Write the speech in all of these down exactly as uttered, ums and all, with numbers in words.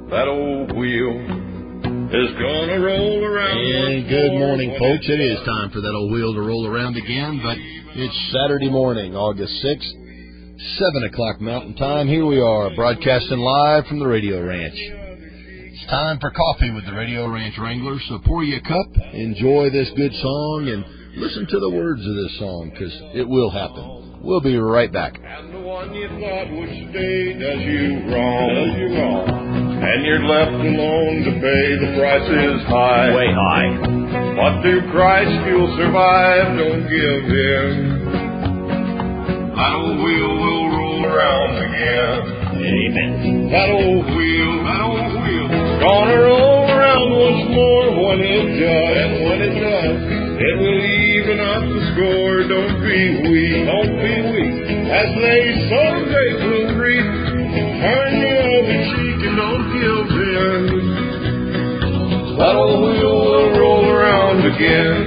that old wheel is gonna roll around. And good morning, folks. It is time for that old wheel to roll around again, but it's Saturday morning, August sixth, seven o'clock Mountain Time. Here we are, broadcasting live from the Radio Ranch. It's time for coffee with the Radio Ranch Wranglers, so pour you a cup, enjoy this good song, and listen to the words of this song, because it will happen. We'll be right back. And the one you thought would stay does you wrong, does you wrong. And you're left alone to pay, the price is high. Way high. But through Christ you'll survive, don't give in. That old wheel will roll around again. Amen. That old wheel, that old wheel, gonna roll around once more when it does. And when it does, it will even up the score. Don't be weak, don't be weak. As they someday will reap, turn the other cheek and don't give in. That old wheel will roll around again.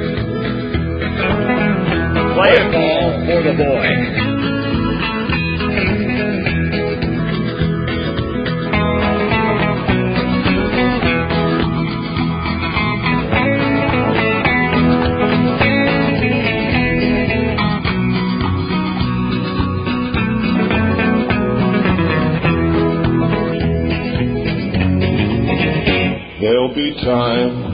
Play a ball for the boy. There'll be times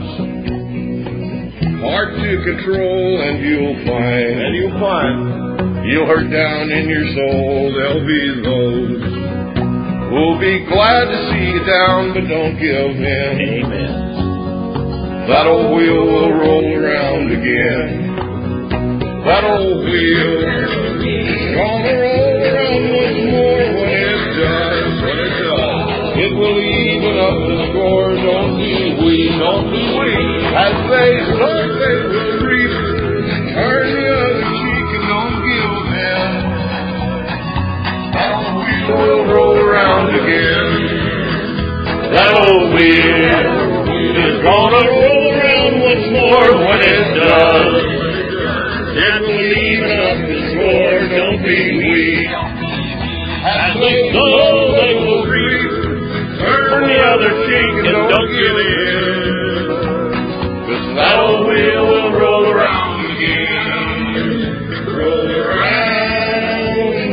hard to control, and you'll find, and you'll find, you'll hurt down in your soul. There'll be those who'll be glad to see you down, but don't give in. Amen. That old wheel will roll around again. That old wheel is gonna roll around once more when it does, when it does. It will even up the score. Don't be weak, don't be weak. As they start, they will reap. Turn the other cheek and don't give in. That old wheel will roll around again. That old wheel is gonna roll around once more when it does. It will even up the score. Don't be weak. As they go, they will reap. Turn the other cheek and don't, don't give in. Cause that old wheel will roll around again. Roll around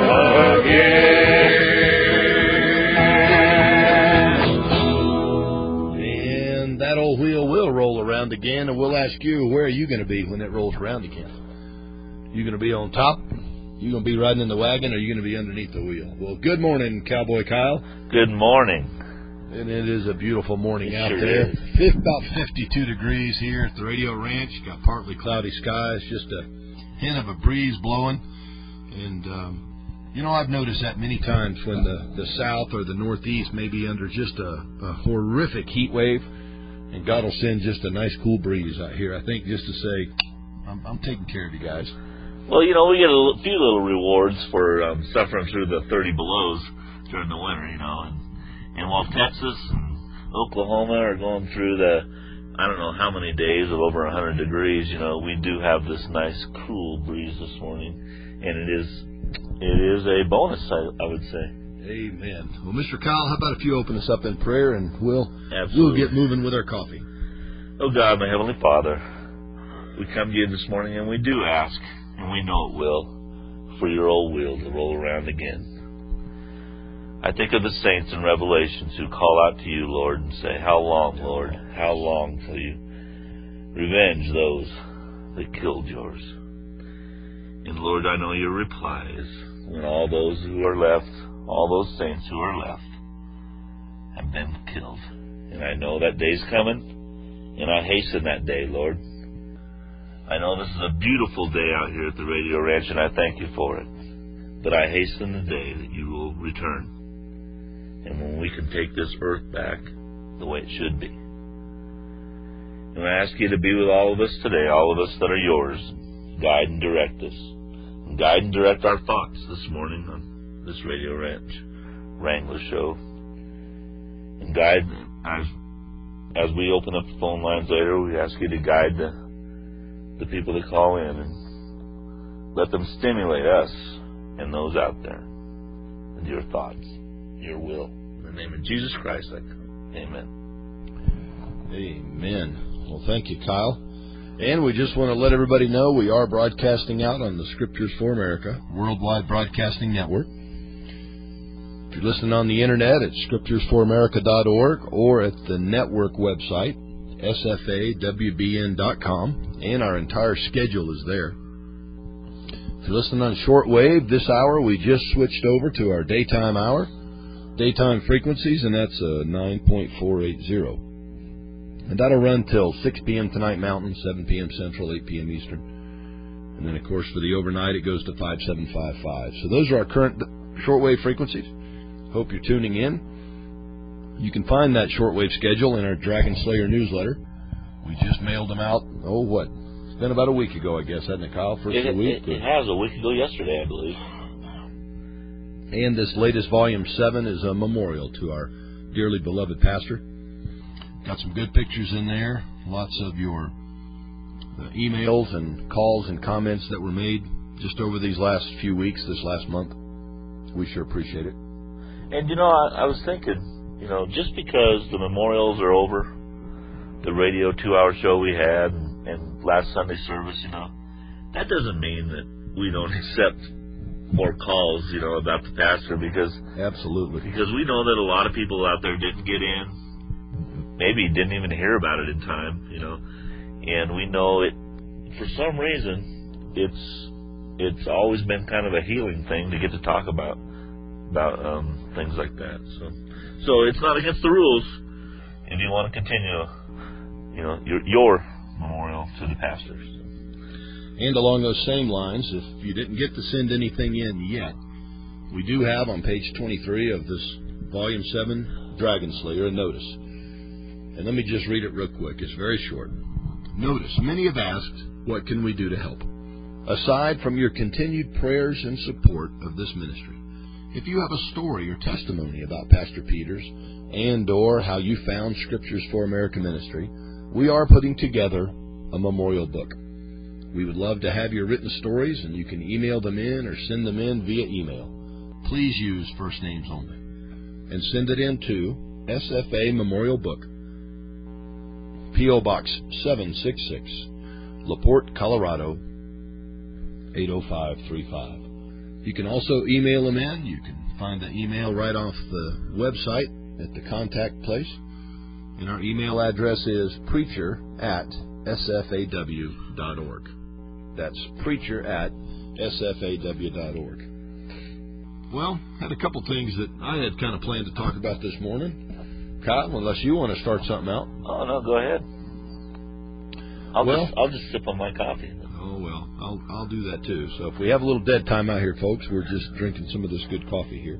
again. And that old wheel will roll around again, and we'll ask you, where are you going to be when it rolls around again? You going to be on top? You going to be riding in the wagon, or are you going to be underneath the wheel? Well, good morning, Cowboy Kyle. Good morning. And it is a beautiful morning it out sure there. Is. About fifty-two degrees here at the Radio Ranch. Got partly cloudy skies, just a hint of a breeze blowing. And, um, you know, I've noticed that many times when the, the south or the northeast may be under just a, a horrific heat wave, and God will send just a nice cool breeze out here. I think just to say, I'm, I'm taking care of you guys. Well, you know, we get a little, few little rewards for um, suffering through the thirty belows during the winter, you know, and And while Texas and Oklahoma are going through the, I don't know how many days of over one hundred degrees, you know, we do have this nice cool breeze this morning. And it is it is a bonus, I, I would say. Amen. Well, Mister Kyle, how about if you open us up in prayer, and we'll, we'll get moving with our coffee. Oh, God, my Heavenly Father, we come to you this morning, and we do ask, and we know it will, for your old wheel to roll around again. I think of the saints in Revelations who call out to you, Lord, and say, how long, Lord, how long till you revenge those that killed yours? And Lord, I know your reply is when all those who are left, all those saints who are left, have been killed. And I know that day's coming, and I hasten that day, Lord. I know this is a beautiful day out here at the Radio Ranch, and I thank you for it. But I hasten the day that you will return. And when we can take this earth back the way it should be. And I ask you to be with all of us today, all of us that are yours. Guide and direct us. And guide and direct our thoughts this morning on this Radio Ranch Wrangler Show. And guide, as, as we open up the phone lines later, we ask you to guide the, the people that call in and let them stimulate us and those out there with your thoughts, your will. In the name of Jesus Christ, I come. Amen. Amen. Well, thank you, Kyle. And we just want to let everybody know we are broadcasting out on the Scriptures for America Worldwide Broadcasting Network. If you're listening on the internet at scriptures for america dot org or at the network website, S F A W B N dot com, and our entire schedule is there. If you're listening on shortwave, this hour we just switched over to our daytime hour, daytime frequencies, and that's a nine point four eight zero. And that'll run till six p.m. tonight Mountain, seven p.m. Central, eight p.m. Eastern. And then, of course, for the overnight, it goes to five seven five five. So those are our current shortwave frequencies. Hope you're tuning in. You can find that shortwave schedule in our Dragon Slayer newsletter. We just mailed them out, oh, what? It's been about a week ago, I guess, hasn't it, Kyle? First it, of the week? It, it has, a week ago yesterday, I believe. And this latest volume seven is a memorial to our dearly beloved pastor. Got some good pictures in there, lots of your uh, emails and calls and comments that were made just over these last few weeks, this last month. We sure appreciate it. And, you know, I, I was thinking, you know, just because the memorials are over, the radio two-hour show we had and, and last Sunday service, you know, that doesn't mean that we don't accept more calls, you know, about the pastor, because absolutely, because we know that a lot of people out there didn't get in, maybe didn't even hear about it in time, you know, and we know it, for some reason, it's it's always been kind of a healing thing to get to talk about about um, things like that. So, so it's not against the rules if you want to continue, you know, your your memorial to the pastors. And along those same lines, if you didn't get to send anything in yet, we do have on page twenty-three of this Volume seven Dragon Slayer a notice. And let me just read it real quick. It's very short. Notice, many have asked, what can we do to help? Aside from your continued prayers and support of this ministry, if you have a story or testimony about Pastor Peters and or how you found Scriptures for America Ministry, we are putting together a memorial book. We would love to have your written stories, and you can email them in or send them in via email. Please use first names only. And send it in to S F A Memorial Book, P O Box seven six six, LaPorte, Colorado, eight oh five three five. You can also email them in. You can find the email right off the website at the contact place. And our email address is preacher at S F A W dot org. That's preacher at S F A W dot org. Well, had a couple things that I had kind of planned to talk about this morning. Kyle, unless you want to start something out. Oh, no, go ahead. I'll, well, just, I'll just sip on my coffee. Oh, well, I'll, I'll do that too. So if we have a little dead time out here, folks, we're just drinking some of this good coffee here.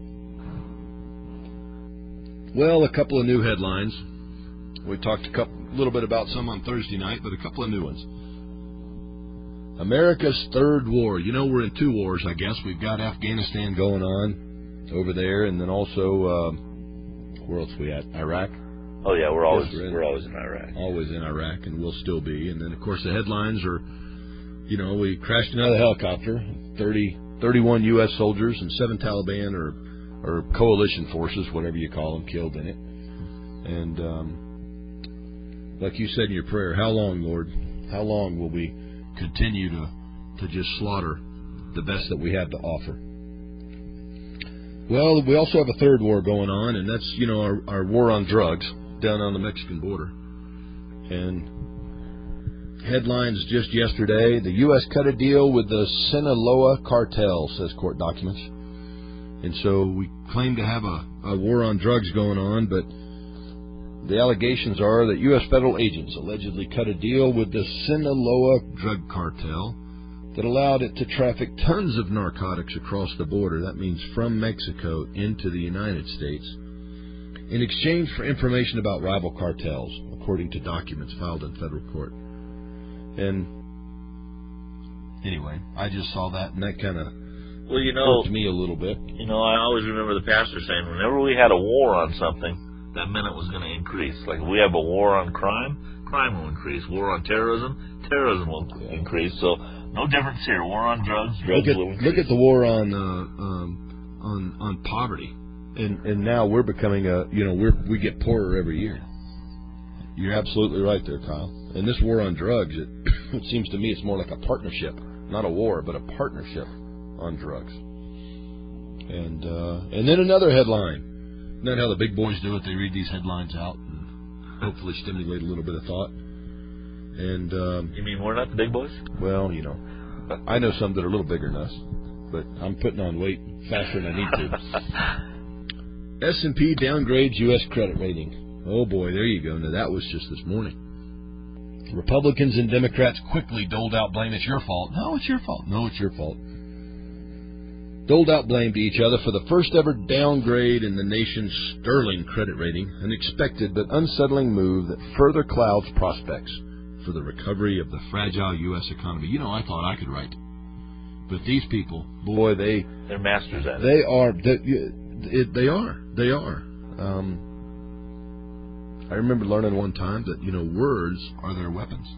Well, a couple of new headlines. We talked a couple, little bit about some on Thursday night, but a couple of new ones. America's third war. You know, we're in two wars, I guess. We've got Afghanistan going on over there, and then also, uh, where else are we at? Iraq? Oh, yeah, we're always, yes, we're, in, we're always in Iraq. Always in Iraq, and we'll still be. And then, of course, the headlines are, you know, we crashed another helicopter, thirty, thirty-one U S soldiers and seven Taliban or, or coalition forces, whatever you call them, killed in it. And, um, like you said in your prayer, how long, Lord? How long will we continue to to just slaughter the best that we have to offer? Well, we also have a third war going on, and that's, you know, our, our war on drugs down on the Mexican border. And headlines just yesterday, the U S cut a deal with the Sinaloa cartel, says court documents. And so we claim to have a, a war on drugs going on, but the allegations are that U S federal agents allegedly cut a deal with the Sinaloa drug cartel that allowed it to traffic tons of narcotics across the border. That means from Mexico into the United States, in exchange for information about rival cartels, according to documents filed in federal court. And anyway, I just saw that, and that kind of well, you know, hurt me a little bit. You know, I always remember the pastor saying, whenever we had a war on something, that meant it was going to increase. Like if we have a war on crime, crime will increase. War on terrorism, terrorism will yeah. increase. So no difference here. War on drugs, drugs look at, will increase. Look at the war on uh, um, on on poverty. And and now we're becoming a, you know, we're we get poorer every year. You're absolutely right there, Kyle. And this war on drugs, it, it seems to me it's more like a partnership, not a war, but a partnership on drugs. And uh, and then another headline. Isn't that how the big boys do it? They read these headlines out and hopefully stimulate a little bit of thought. And um, you mean we're not the big boys? Well, you know, I know some that are a little bigger than us, but I'm putting on weight faster than I need to. S and P downgrades U S credit rating. Oh, boy, there you go. Now, that was just this morning. Republicans and Democrats quickly doled out blame. It's your fault. No, it's your fault. No, it's your fault. Doled out blame to each other for the first ever downgrade in the nation's sterling credit rating, an expected but unsettling move that further clouds prospects for the recovery of the fragile U S economy. You know, I thought I could write. But these people, boy, they... They're masters at it. They are. They, they are. They are. Um, I remember learning one time that, you know, words are their weapons.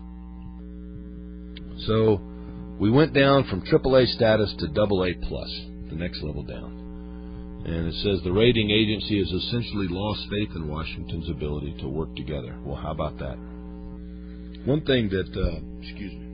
So we went down from triple A status to double A plus, the next level down. And it says the rating agency has essentially lost faith in Washington's ability to work together. Well, how about that? One thing that, uh, excuse me,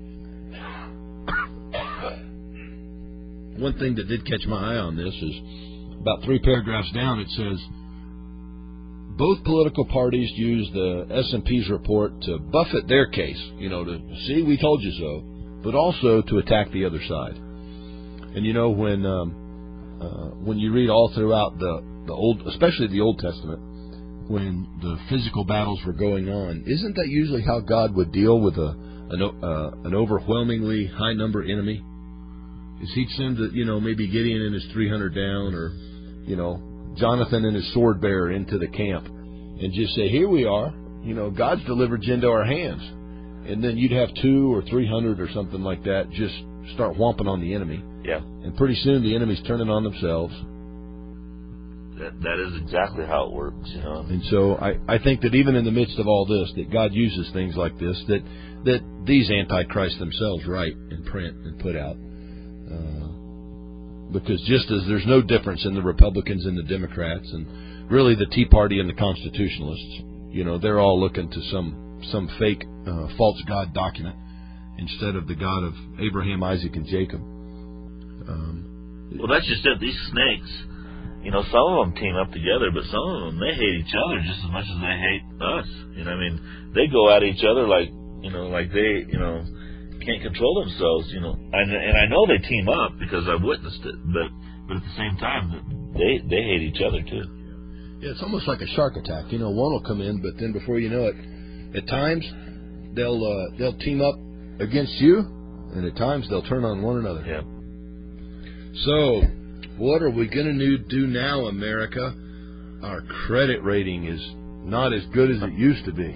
one thing that did catch my eye on this is about three paragraphs down, it says, both political parties use the S and P's report to buffet their case, you know, to see, we told you so, but also to attack the other side. And, you know, when um, uh, when you read all throughout the, the Old, especially the Old Testament, when the physical battles were going on, isn't that usually how God would deal with a an, uh, an overwhelmingly high number enemy? Is he'd send, the, you know, maybe Gideon and his three hundred down, or, you know, Jonathan and his sword bearer into the camp, and just say, here we are, you know, God's delivered you into our hands. And then you'd have two or three hundred or something like that just start whomping on the enemy. Yeah. And pretty soon the enemy's turning on themselves. That, that is exactly how it works, you know. And so I, I think that even in the midst of all this, that God uses things like this, that that these antichrists themselves write and print and put out. Uh, because just as there's no difference in the Republicans and the Democrats, and really the Tea Party and the Constitutionalists, you know, they're all looking to some some fake uh, false God document instead of the God of Abraham, Isaac, and Jacob. Um, well, that's just it. These snakes, you know, some of them team up together, but some of them, they hate each other just as much as they hate us. You know, I mean, they go at each other like, you know, like they, you know, can't control themselves, you know. And, and I know they team up because I've witnessed it, but but at the same time, they they hate each other too. Yeah, it's almost like a shark attack. You know, one will come in, but then before you know it, at times they'll uh, they'll team up against you, and at times they'll turn on one another. Yeah. So, what are we going to do now, America? Our credit rating is not as good as it used to be.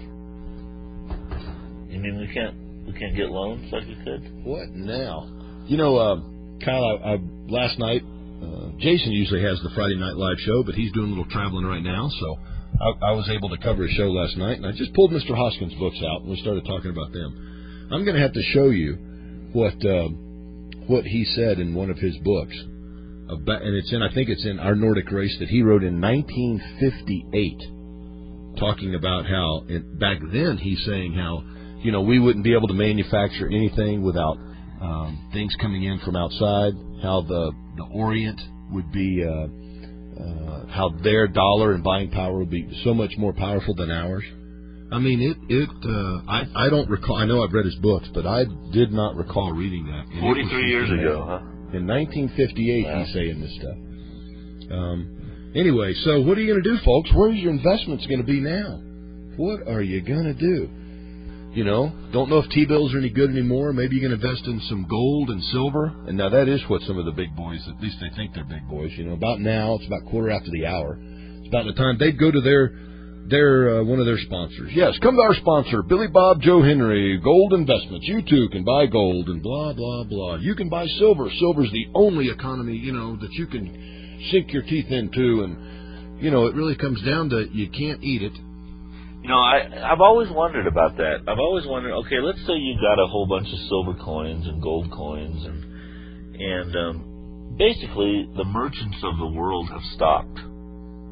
You mean we can't we can't get loans like we could? What now? You know, uh, Kyle, I, I, last night, uh, Jason usually has the Friday Night Live show, but he's doing a little traveling right now, so I, I was able to cover his show last night, and I just pulled Mister Hoskins' books out, and we started talking about them. I'm going to have to show you what uh, what he said in one of his books, about, and it's in, I think it's in Our Nordic Race, that he wrote in nineteen fifty-eight, talking about how, it, back then, he's saying how, you know, we wouldn't be able to manufacture anything without um, things coming in from outside, how the, the Orient would be, uh, uh, how their dollar and buying power would be so much more powerful than ours. I mean, it, it uh, I, I don't recall, I know I've read his books, but I did not recall reading that. And forty-three years ago, huh? In nineteen fifty-eight, wow. He's saying this stuff. Um, anyway, so what are you going to do, folks? Where's your investments going to be now? What are you going to do? You know, don't know if T-bills are any good anymore. Maybe you can invest in some gold and silver. And now that is what some of the big boys, at least they think they're big boys, you know, about now, it's about quarter after the hour. It's about the time they'd go to their, their uh, one of their sponsors. Yes, come to our sponsor, Billy Bob Joe Henry, Gold Investments. You too can buy gold and blah, blah, blah. You can buy silver. Silver's the only economy, you know, that you can sink your teeth into. And, you know, it really comes down to you can't eat it. You know, I, I've always wondered about that. I've always wondered, okay, let's say you got a whole bunch of silver coins and gold coins, and and um, basically the merchants of the world have stopped.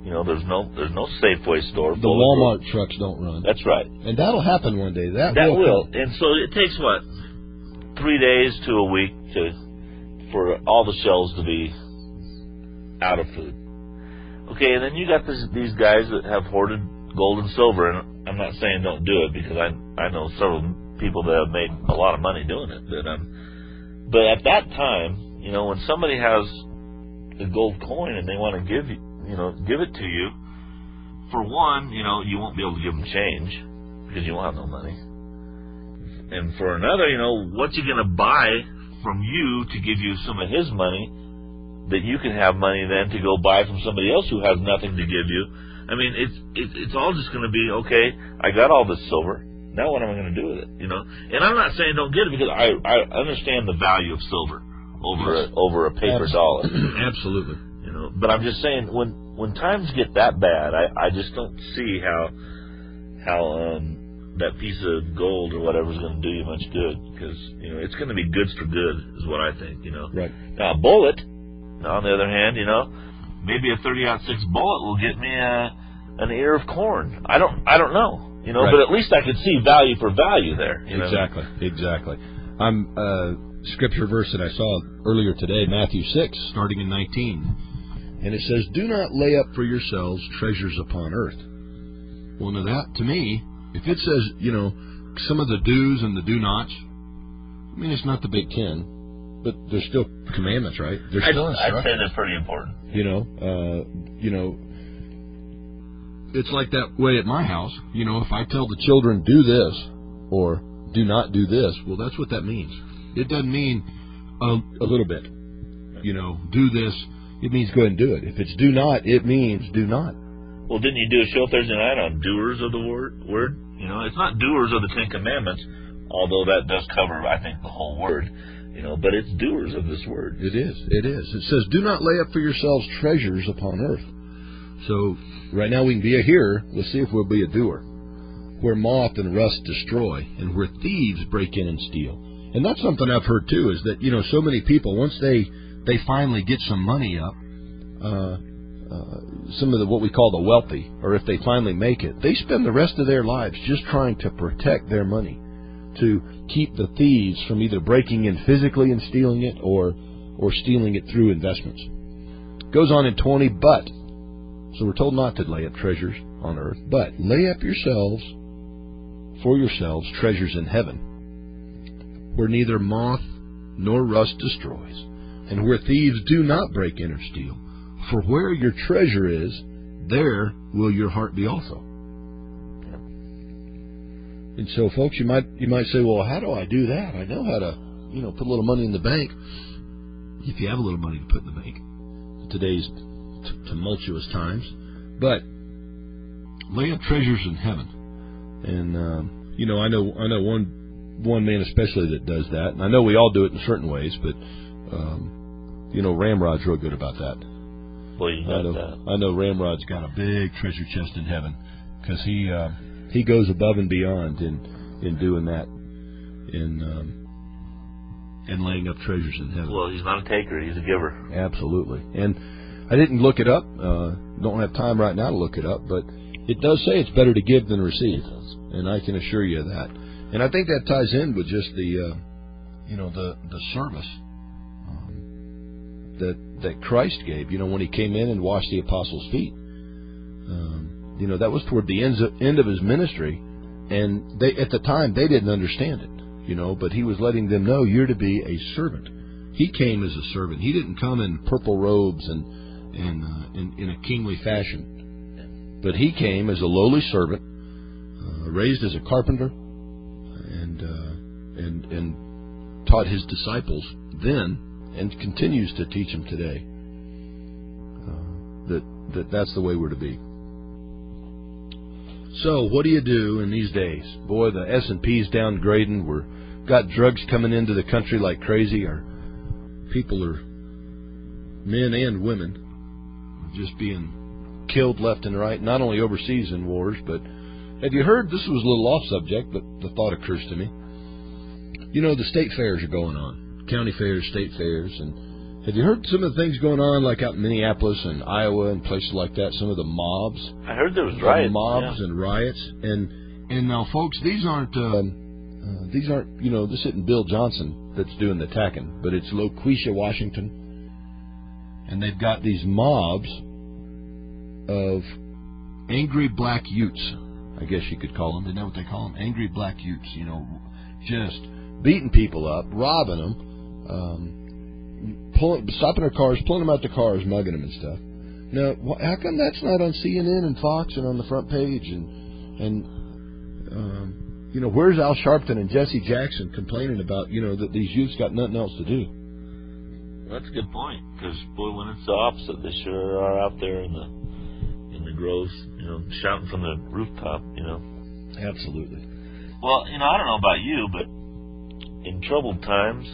You know, there's no there's no Safeway store. The Walmart trucks don't run. That's right. And that'll happen one day. That, that will. will. Come. And so it takes, what, three days to a week to for all the shelves to be out of food. Okay, and then you got this, these guys that have hoarded gold and silver, and I'm not saying don't do it, because I I know several people that have made a lot of money doing it. But, um, but at that time, you know, when somebody has a gold coin and they want to give you, you know, give it to you, for one, you know, you won't be able to give them change because you won't have no money. And for another, you know, what's he going to buy from you to give you some of his money that you can have money then to go buy from somebody else who has nothing to give you? I mean, it's it's, it's all just going to be, okay, I got all this silver. Now what am I going to do with it? You know, and I'm not saying don't get it, because I I understand the value of silver over yes. a, over a paper Absolutely. dollar. Absolutely. You know, but I'm just saying, when when times get that bad, I I just don't see how how um that piece of gold or whatever is going to do you much good, because you know it's going to be goods for good is what I think. You know, right. Now a bullet, on the other hand, you know, maybe a thirty aught six bullet will get me a an ear of corn. I don't I don't know. You know, right. But at least I could see value for value there. You exactly, know? exactly. I'm uh, scripture verse that I saw earlier today, Matthew six, starting in nineteen, and it says, "Do not lay up for yourselves treasures upon earth." Well, now that to me, if it says, you know, some of the do's and the do nots, I mean, it's not the Big Ten, but there's still commandments, right? There's I'd, still I'd say instructions. they're pretty important. You know, uh, you know. It's like that way at my house. You know, if I tell the children, do this or do not do this, well, that's what that means. It doesn't mean a, a little bit. You know, do this, it means go ahead and do it. If it's do not, it means do not. Well, didn't you do a show Thursday night on doers of the word? word? You know, it's not doers of the Ten Commandments, although that does cover, I think, the whole word. You know, but it's doers of this word. It is. It is. It says, do not lay up for yourselves treasures upon earth. So right now we can be a hearer. Let's see if we'll be a doer. Where moth and rust destroy, and where thieves break in and steal. And that's something I've heard too, is that, you know, so many people, once they they finally get some money up, uh, uh, some of the what we call the wealthy, or if they finally make it, they spend the rest of their lives just trying to protect their money, to keep the thieves from either breaking in physically and stealing it, or or stealing it through investments. Goes on in twenty, but so we're told not to lay up treasures on earth, but lay up yourselves, for yourselves, treasures in heaven, where neither moth nor rust destroys, and where thieves do not break in or steal. For where your treasure is, there will your heart be also. And so, folks, you might you might say, well, how do I do that? I know how to, you know, put a little money in the bank. If you have a little money to put in the bank, in today's t- tumultuous times, but lay up treasures in heaven. And um, you know, I know I know one one man especially that does that, and I know we all do it in certain ways, but um, you know, Ramrod's real good about that. Well, you got I know, that. I know Ramrod's got a big treasure chest in heaven, because he uh, he goes above and beyond in in doing that, in um, in laying up treasures in heaven. Well, he's not a taker; he's a giver. Absolutely. And I didn't look it up. Uh, don't have time right now to look it up, but it does say it's better to give than receive, and I can assure you of that. And I think that ties in with just the, uh, you know, the the service um, that that Christ gave. You know, when he came in and washed the apostles' feet. Um, you know, that was toward the end of, end of his ministry, and they at the time they didn't understand it. You know, but he was letting them know you're to be a servant. He came as a servant. He didn't come in purple robes and and uh, in, in a kingly fashion, but he came as a lowly servant, uh, raised as a carpenter, and uh, and and taught his disciples then, and continues to teach them today. Uh, that that that's the way we're to be. So, what do you do in these days? Boy, the S and P's downgrading. We're got drugs coming into the country like crazy. Our people are, men and women, just being killed left and right, not only overseas in wars, but have you heard, this was a little off subject, but the thought occurs to me. You know, the state fairs are going on, county fairs, state fairs, and Have you heard some of the things going on, like out in Minneapolis and Iowa and places like that? Some of the mobs. I heard there was riots. Mobs yeah. and riots, and and now, folks, these aren't uh, uh, these aren't you know this isn't Bill Johnson that's doing the attacking, but it's Loquisha, Washington, and they've got these mobs of angry black Utes, I guess you could call them. Isn't that what they call them? Angry black Utes. You know, just beating people up, robbing them. Um, Pulling, stopping their cars, pulling them out the cars, mugging them and stuff. Now, wh- how come that's not on C N N and Fox and on the front page? And, and um, you know, where's Al Sharpton and Jesse Jackson complaining about, you know, that these youths got nothing else to do? Well, that's a good point, because, boy, when it's the opposite, they sure are out there in the in the groves, you know, shouting from the rooftop, you know. Absolutely. Well, you know, I don't know about you, but in troubled times,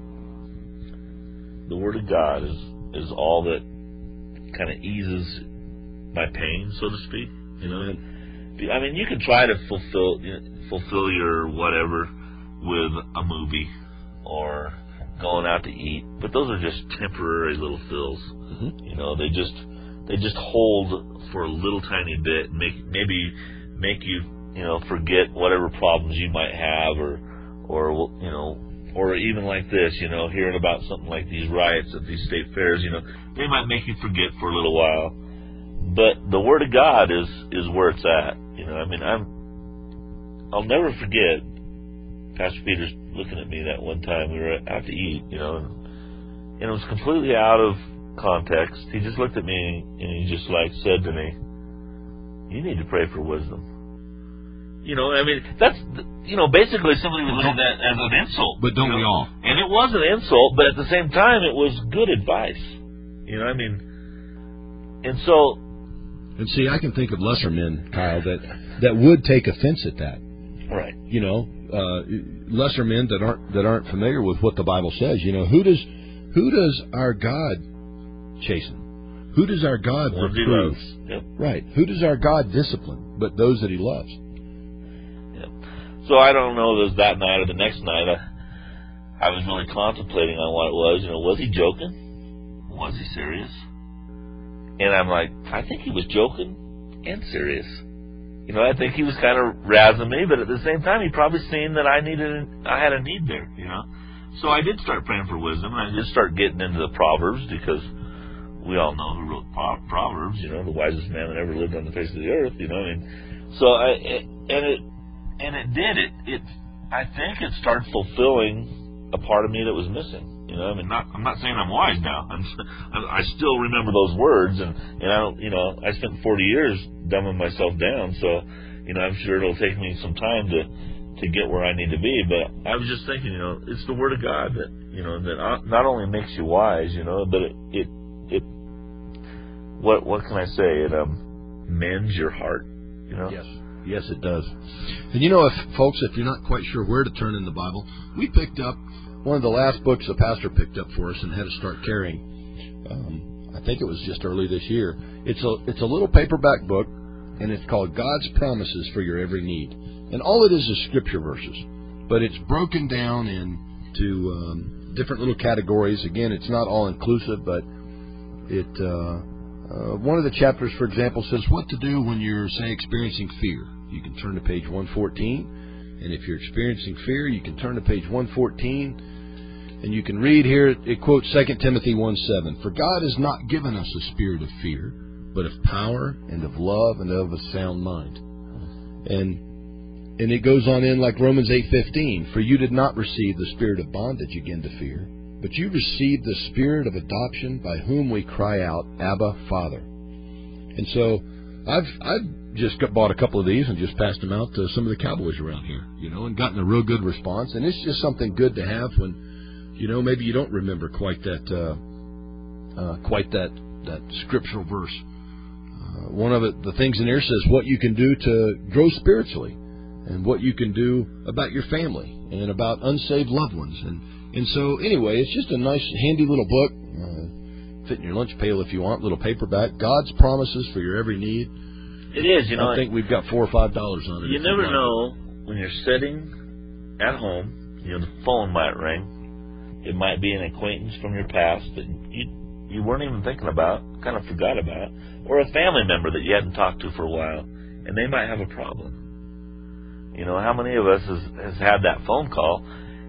the Word of God is, is all that kind of eases my pain, so to speak. You know, mm-hmm. I mean, you can try to fulfill you know, fulfill your whatever with a movie or going out to eat, but those are just temporary little fills. Mm-hmm. You know, they just they just hold for a little tiny bit, and make maybe make you you know forget whatever problems you might have, or or you know. Or even like this, you know, hearing about something like these riots at these state fairs, you know, they might make you forget for a little while. But the Word of God is, is where it's at. You know, I mean, I'm, I'll never forget Pastor Peter's looking at me that one time we were out to eat, you know, and, and it was completely out of context. He just looked at me and he just like said to me, "You need to pray for wisdom." You know, I mean, that's, you know, basically somebody would look at that as an insult. But don't you know? we all? And it was an insult, but at the same time, it was good advice. You know, I mean, and so... And see, I can think of lesser men, Kyle, that, that would take offense at that. Right. You know, uh, lesser men that aren't that aren't familiar with what the Bible says. You know, who does who does our God chasten? Who does our God One reprove? He loves. Yep. Right. Who does our God discipline? But those that He loves. So I don't know if it was that night or the next night. I, I was really contemplating on what it was. You know, was he joking? Was he serious? And I'm like, I think he was joking and serious. You know, I think he was kind of razzing me, but at the same time, he probably seen that I needed, I had a need there. You know, so I did start praying for wisdom, and I did start getting into the Proverbs, because we all know who wrote Proverbs. You know, the wisest man that ever lived on the face of the earth. You know, I mean, so I and it. And it did. It, it. I think it started fulfilling a part of me that was missing. You know, I mean, not. I'm not saying I'm wise now. I'm, I still remember those words, and and I don't. You know, I spent forty years dumbing myself down. So, you know, I'm sure it'll take me some time to to get where I need to be. But I was just thinking, you know, it's the Word of God that you know that not only makes you wise, you know, but it it it. What what can I say? It um mends your heart. You know. Yes. Yes, it does. And you know, if folks, if you're not quite sure where to turn in the Bible, we picked up one of the last books the pastor picked up for us and had to start carrying. Um, I think it was just early this year. It's a it's a little paperback book, and it's called God's Promises for Your Every Need. And all it is is scripture verses, but it's broken down into um, different little categories. Again, it's not all inclusive, but it. Uh, uh, one of the chapters, for example, says what to do when you're, say, experiencing fear. You can turn to page one fourteen, and if you're experiencing fear, you can turn to page one fourteen, and you can read here, it quotes Second Timothy one seven, "For God has not given us a spirit of fear, but of power and of love and of a sound mind." And and it goes on in like Romans eight fifteen, "For you did not receive the spirit of bondage again to fear, but you received the spirit of adoption, by whom we cry out, Abba, Father." And so I've I've just got, bought a couple of these and just passed them out to some of the cowboys around here, you know, and gotten a real good response. And it's just something good to have when, you know, maybe you don't remember quite that uh, uh, quite that that scriptural verse. Uh, one of it, the things in there says what you can do to grow spiritually, and what you can do about your family and about unsaved loved ones. And and so anyway, it's just a nice, handy little book. Uh, fit in your lunch pail if you want. Little paperback. God's Promises for Your Every Need. It is, you know. I think we've got four or five dollars on it. You never know when you're sitting at home. You know, the phone might ring, It might be an acquaintance from your past that you you weren't even thinking about, kind of forgot about, or a family member that you hadn't talked to for a while, and they might have a problem. You know, how many of us has, has had that phone call,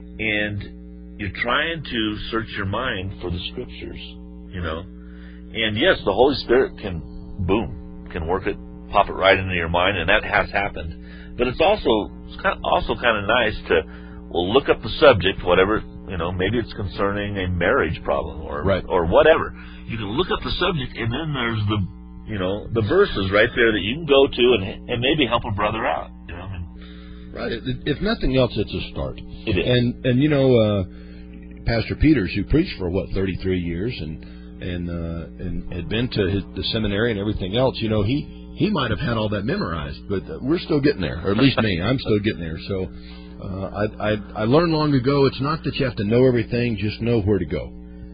and you're trying to search your mind for the Scriptures, you know? And yes, the Holy Spirit can, boom, can work it, pop it right into your mind, and that has happened. But it's also it's kind of, also kind of nice to, well, look up the subject, whatever. You know, maybe it's concerning a marriage problem or right. or whatever. You can look up the subject, and then there's the, you know, the verses right there that you can go to and and maybe help a brother out. You know, I mean, right. If nothing else, it's a start. It is. And and you know, uh, Pastor Peters, who preached for what thirty-three years and and uh, and had been to his, the seminary and everything else, you know, he he might have had all that memorized, but we're still getting there, or at least me, I'm still getting there. So. Uh, I, I I learned long ago, it's not that you have to know everything, just know where to go.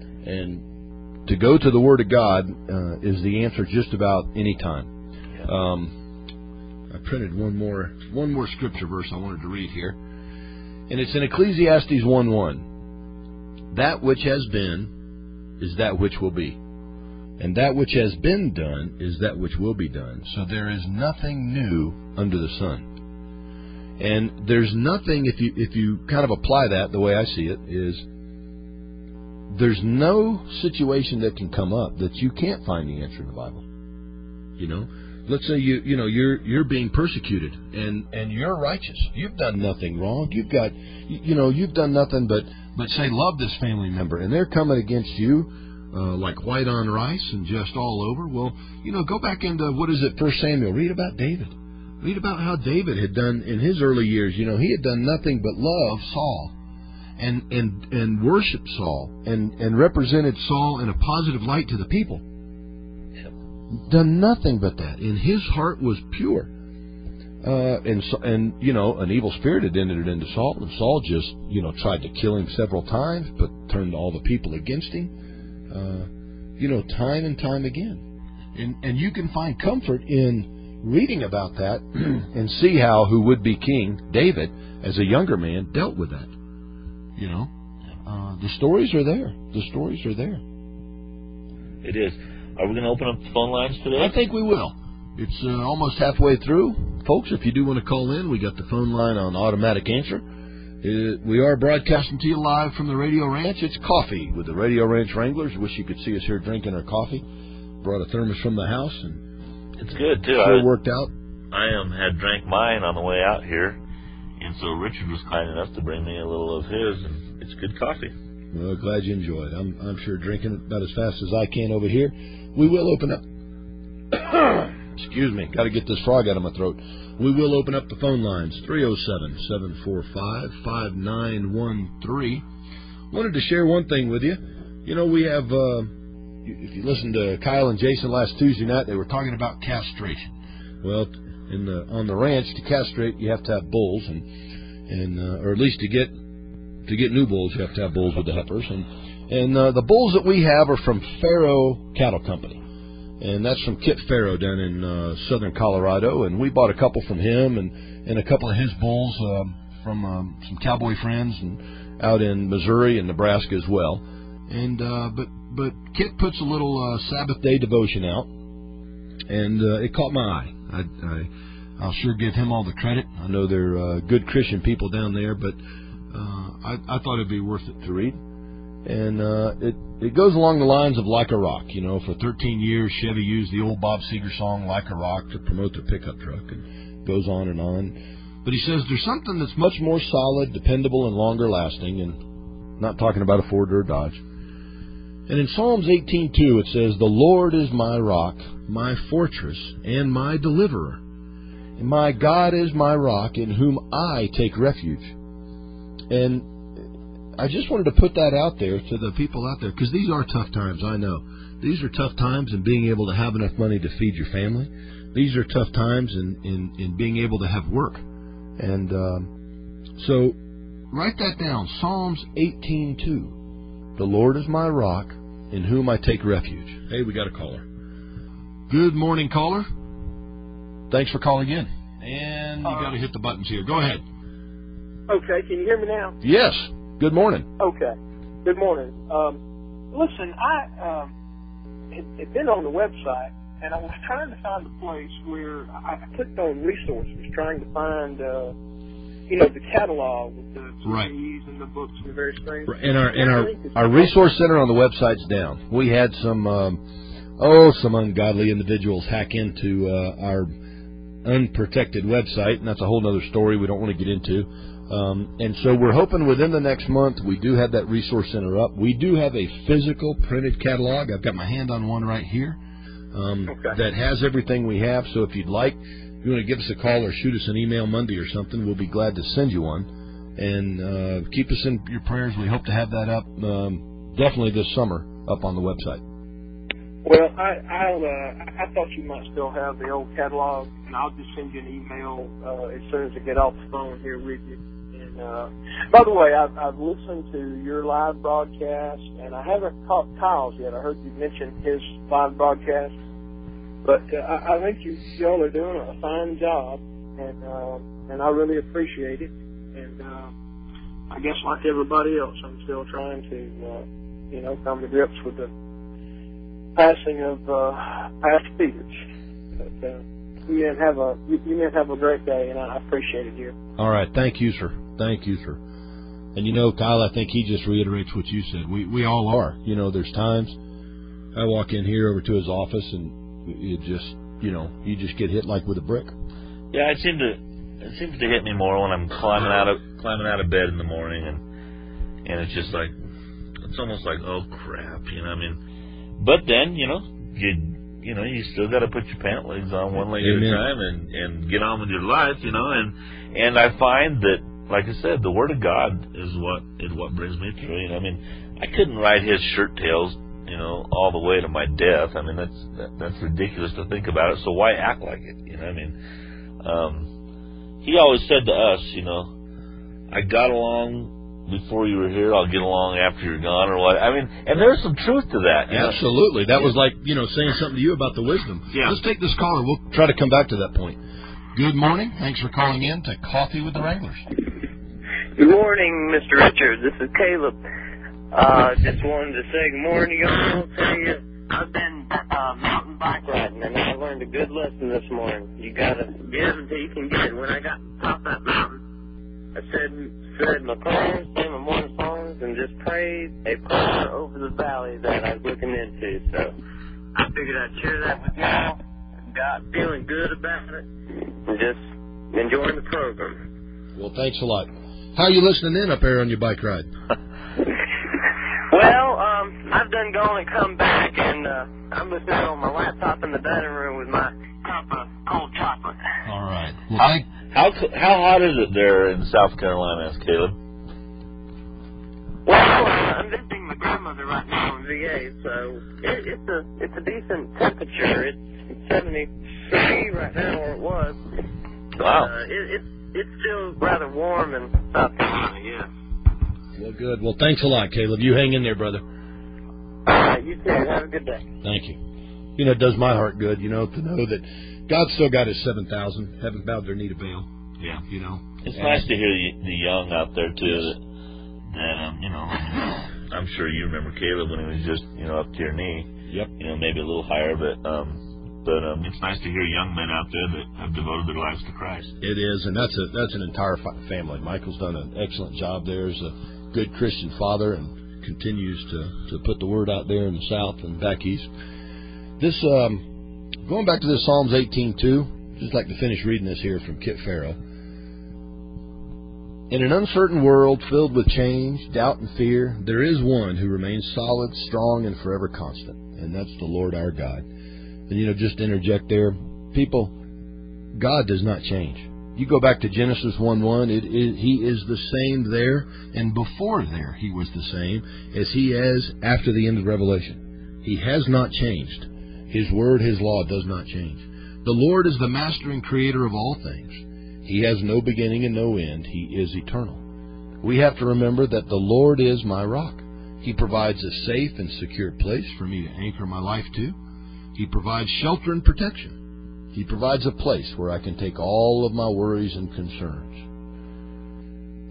And to go to the Word of God uh, is the answer just about any time. Um, I printed one more one more scripture verse I wanted to read here. And it's in Ecclesiastes one one. That which has been is that which will be. And that which has been done is that which will be done. So there is nothing new under the sun. And there's nothing, if you if you kind of apply that the way I see it, is there's no situation that can come up that you can't find the answer in the Bible. You know, let's say you you know you're you're being persecuted and, and you're righteous. You've done nothing wrong. You've got you, you know you've done nothing but but say love this family member, and they're coming against you uh, like white on rice and just all over. Well, you know, go back into what is it, First Samuel. Read about David. Read about how David had done in his early years. You know, he had done nothing but love Saul and and and worship Saul and, and represented Saul in a positive light to the people. Done nothing but that. And his heart was pure. Uh, and, and, you know, an evil spirit had entered into Saul. And Saul just, you know, tried to kill him several times, but turned all the people against him. Uh, you know, time and time again. And, and you can find comfort in reading about that and see how who would be king, David, as a younger man, dealt with that. You know, uh, the stories are there. The stories are there. It is. Are we going to open up the phone lines today? I think we will. It's uh, almost halfway through. Folks, if you do want to call in, we got the phone line on automatic answer. Uh, we are broadcasting to you live from the Radio Ranch. It's coffee with the Radio Ranch Wranglers. Wish you could see us here drinking our coffee. Brought a thermos from the house and it's good, too. Sure I worked out. I um, had drank mine on the way out here, and so Richard was kind enough to bring me a little of his, and it's good coffee. Well, glad you enjoyed it. I'm, I'm sure drinking it about as fast as I can over here. We will open up... Excuse me. Got to get this frog out of my throat. We will open up the phone lines. three oh seven, seven four five, five nine one three. Wanted to share one thing with you. You know, we have... Uh, If you listened to Kyle and Jason last Tuesday night, they were talking about castration. Well, in the on the ranch, to castrate, you have to have bulls, and and uh, or at least to get to get new bulls, you have to have bulls with the heifers. And and uh, the bulls that we have are from Farrow Cattle Company, and that's from Kit Farrow down in uh, southern Colorado. And we bought a couple from him, and, and a couple of his bulls um, from um, some cowboy friends, and out in Missouri and Nebraska as well. And uh, but. But Kit puts a little uh, Sabbath day devotion out, and uh, it caught my eye. I, I, I'll sure give him all the credit. I know they're uh, good Christian people down there, but uh, I, I thought it'd be worth it to read. And uh, it it goes along the lines of Like a Rock. You know, for thirteen years, Chevy used the old Bob Seger song Like a Rock to promote their pickup truck, and goes on and on. But he says there's something that's much more solid, dependable, and longer lasting, and not talking about a Ford or a Dodge. And in Psalms eighteen two, it says, "The Lord is my rock, my fortress, and my deliverer. And my God is my rock, in whom I take refuge." And I just wanted to put that out there to the people out there, because these are tough times, I know. These are tough times in being able to have enough money to feed your family. These are tough times in, in, in being able to have work. And um, so write that down, Psalms eighteen two. The Lord is my rock, in whom I take refuge. Hey, we got a caller. Good morning, caller. Thanks for calling in. And you got to hit the buttons here. Go ahead. Okay, can you hear me now? Yes. Good morning. Okay. Good morning. Um, listen, I um, had, had been on the website, and I was trying to find a place where I, I clicked on resources, trying to find, uh, you know, the catalog with the C Ds right. and the books and the various things. And our and our our resource center on the website's down. We had some um, oh some ungodly individuals hack into uh, our unprotected website, and that's a whole other story we don't want to get into. Um, and so we're hoping within the next month we do have that resource center up. We do have a physical printed catalog. I've got my hand on one right here um, okay. that has everything we have. So if you'd like, if you want to give us a call or shoot us an email Monday or something, we'll be glad to send you one. And uh, keep us in your prayers. We hope to have that up um, definitely this summer up on the website. Well, I I'll, uh, I thought you might still have the old catalog, and I'll just send you an email uh, as soon as I get off the phone here with you. And uh, by the way, I've, I've listened to your live broadcast, and I haven't caught Kyle's yet. I heard you mention his live broadcast, but uh, I, I think you y'all are doing a fine job, and uh, and I really appreciate it. And uh, I guess like everybody else, I'm still trying to uh, you know come to grips with the passing of uh, past speakers. But uh, you men have a you, you men have a great day, and I appreciate it here. All right, thank you, sir. Thank you, sir. And you know, Kyle, I think he just reiterates what you said. We we all are. You know, there's times I walk in here over to his office, and it just you know you just get hit like with a brick. Yeah, it seemed to it seems to hit me more when I'm climbing out of climbing out of bed in the morning, and and it's just like it's almost like oh crap, you know. I mean, but then you know you. You know, you still got to put your pant legs on one leg Amen. At a time and, and get on with your life, you know. And and I find that, like I said, the Word of God is what is what brings me through. You know, I mean, I couldn't ride his shirt tails, you know, all the way to my death. I mean, that's that, that's ridiculous to think about it. So why act like it? You know, I mean, um, he always said to us, you know, I got along before you were here, I'll get along after you're gone, or what. I mean, and there's some truth to that. You Absolutely. know? That was like, you know, saying something to you about the wisdom. Yeah. Let's take this caller. We'll try to come back to that point. Good morning. Thanks for calling in to Coffee with the Wranglers. Good morning, Mister Richard. This is Caleb. Uh, just wanted to say good morning to y'all. Tell you, I've been uh, mountain bike riding, and I learned a good lesson this morning. You got to give until you can get. When I got to the top of that mountain, I said... said my prayers, sang my morning songs, and just prayed a prayer over the valley that I was looking into. So I figured I'd share that with y'all. Got feeling good about it, and just enjoying the program. Well, thanks a lot. How are you listening in up there on your bike ride? Well, um, I've done gone and come back, and uh, I'm listening on my laptop in the dining room with my cup of cold chocolate. All right. Well, how, thank- how how hot is it there in South Carolina, Caleb? Well, I'm visiting my grandmother right now in V A, so it, it's a it's a decent temperature. It's seventy-three right now, or it was. Wow. Uh, it, it's it's still rather warm in South Carolina, yes. Well, good. Well, thanks a lot, Caleb. You hang in there, brother. All right, you too. Have a good day. Thank you. You know, it does my heart good, you know, to know that God's still got his seven thousand. Haven't bowed their knee to Baal. Yeah. You know. It's and nice to hear the, the young out there, too, that, that um, you know, I'm sure you remember Caleb when he was just, you know, up to your knee. Yep. You know, maybe a little higher, but um, but um, it's nice to hear young men out there that have devoted their lives to Christ. It is, and that's a that's an entire family. Michael's done an excellent job there as a good Christian father and continues to, to put the word out there in the South and back east. This, um, going back to this Psalms eighteen two, just like to finish reading this here from Kit Farrow. In an uncertain world filled with change, doubt, and fear, there is one who remains solid, strong, and forever constant, and that's the Lord our God. And, you know, just to interject there, people, God does not change. You go back to Genesis one one, it, it, He is the same there, and before there He was the same as He is after the end of Revelation. He has not changed. His word, His law does not change. The Lord is the master and creator of all things. He has no beginning and no end. He is eternal. We have to remember that the Lord is my rock. He provides a safe and secure place for me to anchor my life to. He provides shelter and protection. He provides a place where I can take all of my worries and concerns.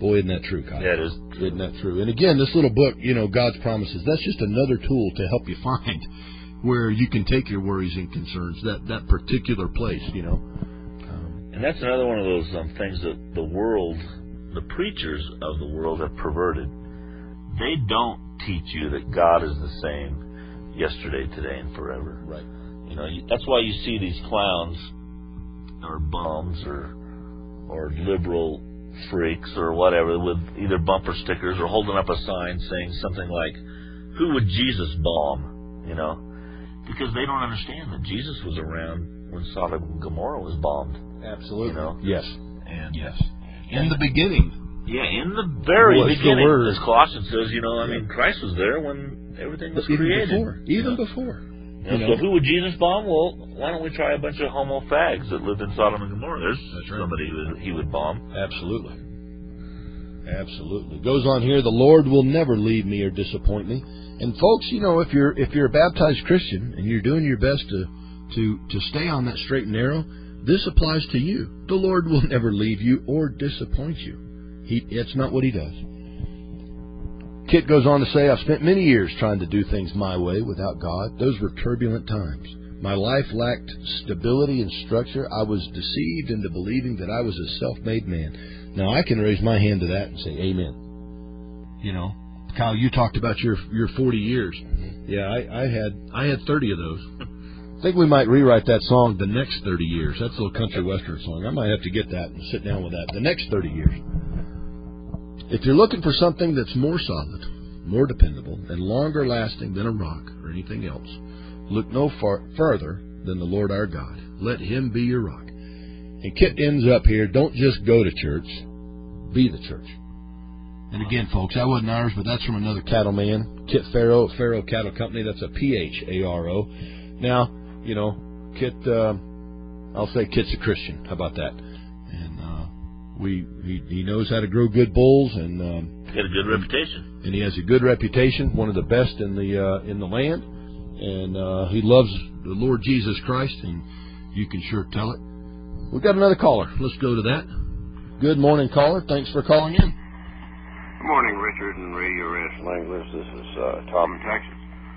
Boy, isn't that true, Kyle? Yeah, it is true. Isn't that true? And again, this little book, you know, God's Promises, that's just another tool to help you find where you can take your worries and concerns, that, that particular place, you know. Um, and that's another one of those um, things that the world, the preachers of the world have perverted. They don't teach you that God is the same yesterday, today, and forever. Right. You know, you, that's why you see these clowns or bums or or liberal freaks or whatever with either bumper stickers or holding up a sign saying something like, "Who would Jesus bomb?" You know, because they don't understand that Jesus was around when Sodom and Gomorrah was bombed. Absolutely. You know? Yes. And yes. In the beginning. Yeah, in the very What's beginning, the word? as Colossians says, you know, I yeah. mean, Christ was there when everything was even created. Before. Even you know? before. You know, you know? So who would Jesus bomb? Well, why don't we try a bunch of homo fags that lived in Sodom and Gomorrah? There's That's right. somebody who he would bomb. Absolutely. Absolutely. Goes on here, the Lord will never leave me or disappoint me. And folks, you know, if you're if you're a baptized Christian and you're doing your best to to to stay on that straight and narrow, this applies to you. The Lord will never leave you or disappoint you. He, it's not what he does. Kit goes on to say, I've spent many years trying to do things my way without God. Those were turbulent times. My life lacked stability and structure. I was deceived into believing that I was a self-made man. Now, I can raise my hand to that and say, amen. You know, Kyle, you talked about your your forty years. Yeah, I, I had I had thirty of those. I think we might rewrite that song, The Next thirty Years. That's a little country western song. I might have to get that and sit down with that. The Next thirty Years. If you're looking for something that's more solid, more dependable, and longer lasting than a rock or anything else, look no far further than the Lord our God. Let him be your rock. And Kit ends up here, don't just go to church, be the church. And again, folks, that wasn't ours, but that's from another cattleman, Kit Pharaoh, Pharaoh Cattle Company. That's a P H A R O. Now, you know, Kit, uh, I'll say Kit's a Christian. How about that? And uh, we he, he knows how to grow good bulls, and um, he got a good reputation. And he has a good reputation, one of the best in the uh, in the land. And uh, he loves the Lord Jesus Christ, and you can sure tell it. We've got another caller. Let's go to that. Good morning, caller. Thanks for calling in. Good morning, Richard and Radio Wrestling English. This is uh, Tom in Texas.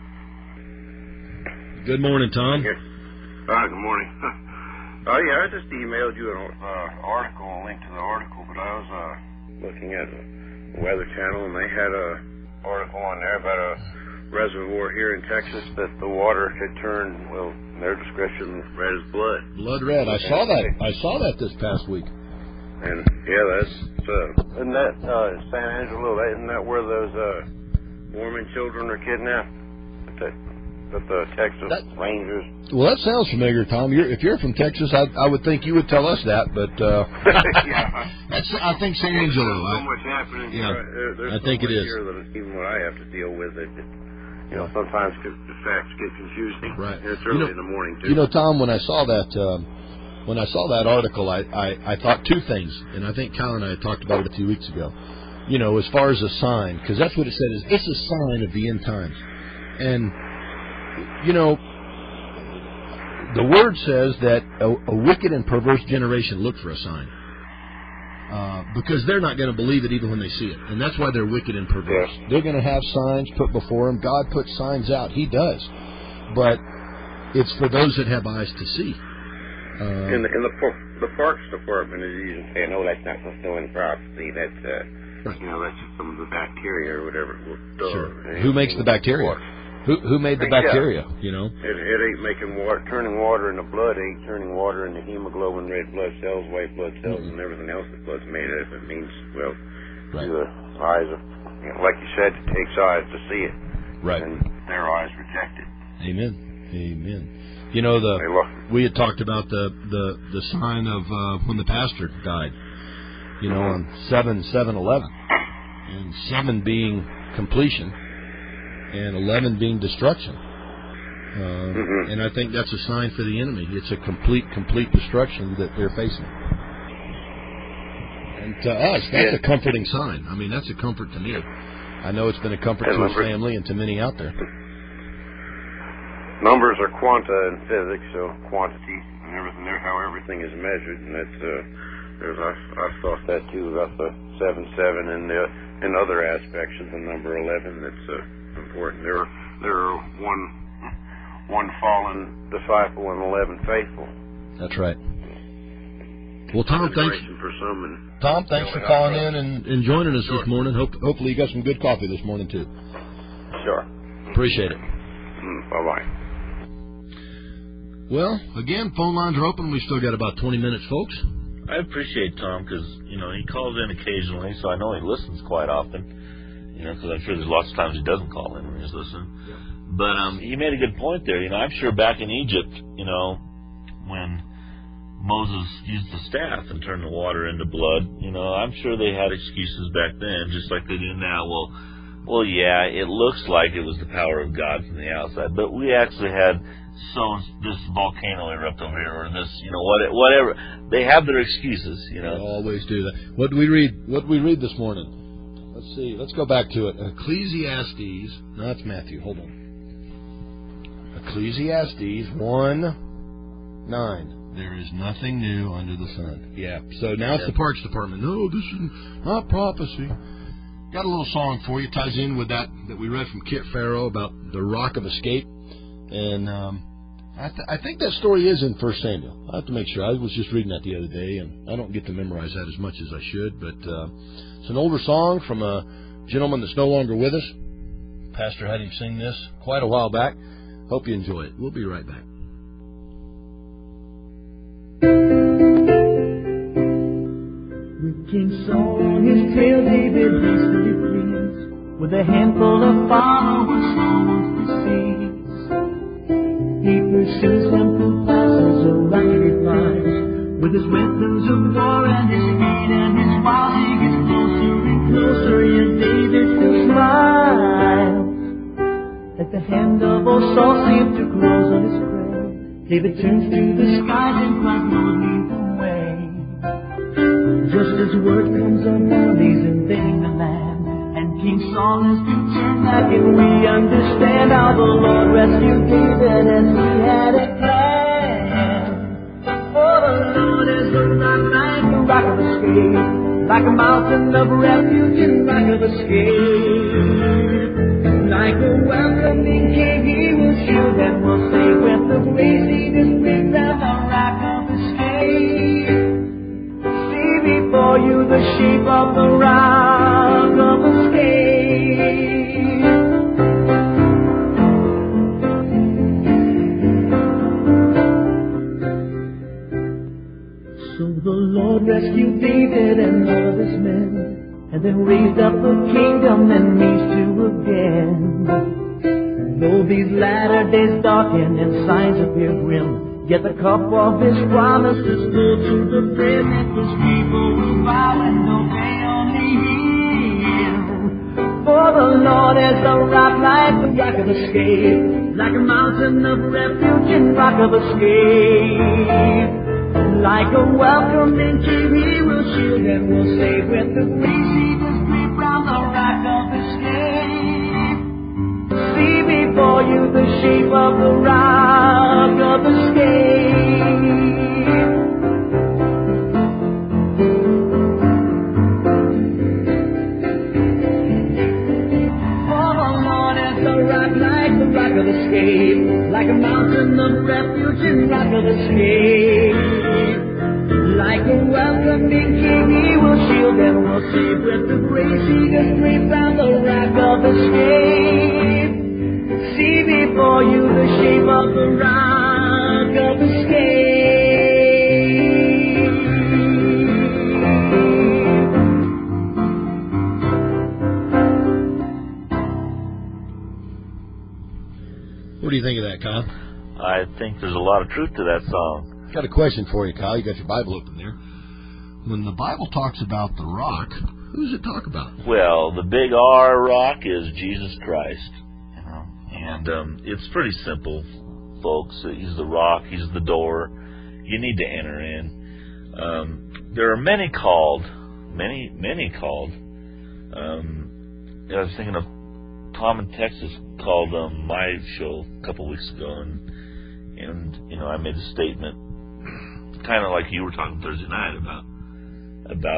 Good morning, Tom. Yes. Uh, good morning. Oh, uh, yeah, I just emailed you an uh, article, a link to the article, but I was uh, looking at the Weather Channel, and they had an article on there about a reservoir here in Texas that the water had turned, well, in their description, red as blood. Blood red. I saw that. I saw that this past week. And, yeah, that's, uh, isn't that uh, San Angelo, isn't that where those uh, Mormon children are kidnapped? That, that the Texas that, Rangers. Well, that sounds familiar, Tom. You're, if you're from Texas, I, I would think you would tell us that, but uh, yeah, that's I think San Angelo. There's so I, much happening. Yeah, there, there's I so think much it is. Here that even what I have to deal with, it, it you know, sometimes the facts get confusing. Right. And it's early you know, in the morning too. You know, Tom, when I saw that. Um, When I saw that article, I, I, I thought two things, and I think Kyle and I had talked about it a few weeks ago. You know, as far as a sign, because that's what it said, is it's a sign of the end times. And, you know, the Word says that a, a wicked and perverse generation look for a sign. Uh, because they're not going to believe it even when they see it. And that's why they're wicked and perverse. Yeah. They're going to have signs put before them. God puts signs out. He does. But it's for those that have eyes to see. Uh, and the, and the, the Parks Department is using saying, no, that's not fulfilling prophecy. That's, uh, right. you know, that's just some of the bacteria or whatever. Sure. Uh, who makes the bacteria? Who who made the bacteria, yeah. you know? It, it ain't making water, turning water into blood, ain't turning water into hemoglobin, red blood cells, white blood cells, mm-hmm. and everything else that blood's made of. It means, well, right. the eyes of, you know, like you said, it takes eyes to see it. Right. And their eyes reject it. Amen. Amen. You know, the we had talked about the, the, the sign of uh, when the pastor died, you know, on seven seven eleven, and seven being completion, and eleven being destruction. Uh, mm-hmm. And I think that's a sign for the enemy. It's a complete, complete destruction that they're facing. And to us, that's yeah. a comforting sign. I mean, that's a comfort to me. I know it's been a comfort and to his family and to many out there. Numbers are quanta in physics, so quantity and everything there, how everything is measured, and that's uh, there's I I thought that too about the seven seven and the in other aspects of the number eleven that's uh, important. There are there are one one fallen disciple and eleven faithful. That's right. Well, Tom, thanks. For some and Tom, thanks for calling in and, and joining us sure. this morning. Hope, hopefully you got some good coffee this morning, too. Sure. Appreciate it. Mm, bye-bye. Well, again, phone lines are open. We've still got about twenty minutes, folks. I appreciate Tom because, you know, he calls in occasionally, so I know he listens quite often, you know, because I'm sure there's lots of times he doesn't call in when he's listening. Yeah. But um, he made a good point there. You know, I'm sure back in Egypt, you know, when Moses used the staff and turned the water into blood, you know, I'm sure they had excuses back then, just like they do now. Well, well, yeah, it looks like it was the power of God from the outside, but we actually had so this volcano erupt over here, or this, you know, what, whatever. They have their excuses, you know. They always do that. What did we read? What did we read this morning? Let's see. Let's go back to it. Ecclesiastes. No, that's Matthew. Hold on. Ecclesiastes one nine. There is nothing new under the sun. Yeah. So now it's the Parks Department. No, this is not prophecy. Got a little song for you. Ties in with that that we read from Kit Farrow about the Rock of Escape. And um, I, th- I think that story is in First Samuel. I have to make sure. I was just reading that the other day, and I don't get to memorize that as much as I should. But uh, it's an older song from a gentleman that's no longer with us. Pastor had him sing this quite a while back. Hope you enjoy it. We'll be right back. With King Saul on his trail, David hastily flees. With a handful of followers, souls to see. He pursues him through passes of rocky rise. With his weapons of war and his speed and his wiles, he gets closer and closer, yet David still smiles. As the hand of old Saul seems to close on his prey, David turns to the skies and cries, Lord, lead the way. Just as word comes of armies invading the land, and King Saul has to turn back, and we understand how the Lord rescued David as he had a plan. For the Lord is a rock like a rock of escape, like a mountain of refuge and rock of escape. Like a welcoming king, he will shield and will save with the blazing his wings and the rock of escape. See before you the sheep of the rock of escape. So the Lord rescued David and all of his men, and then raised up a kingdom and means to again. Though these latter days darken and signs appear grim, yet the cup of his promises full to the brim, and his people will bow and obey only him. For the Lord is a rock like a rock of escape, like a mountain of refuge and rock of escape. Like a welcoming king, he will shield and will save with the wings he does creep round the rock of escape. See before you the shape of the rock of escape. For the Lord is a rock like the rock of escape, like a mountain of refuge and rock of escape. Like a welcoming king, he will shield and will save with the grace he does creep round the rock of escape. See before you the shape of the rock of escape. What do you think of that, Kyle? I think there's a lot of truth to that song. Got a question for you, Kyle. You got your Bible open there. When the Bible talks about the rock, who does it talk about? Well, the big R rock is Jesus Christ. You know, and um, it's pretty simple, folks. He's the rock. He's the door. You need to enter in. Um, there are many called, many, many called. Um, I was thinking of Tom in Texas called um, my show a couple weeks ago, and, and you know, I made a statement kind of like you were talking Thursday night about about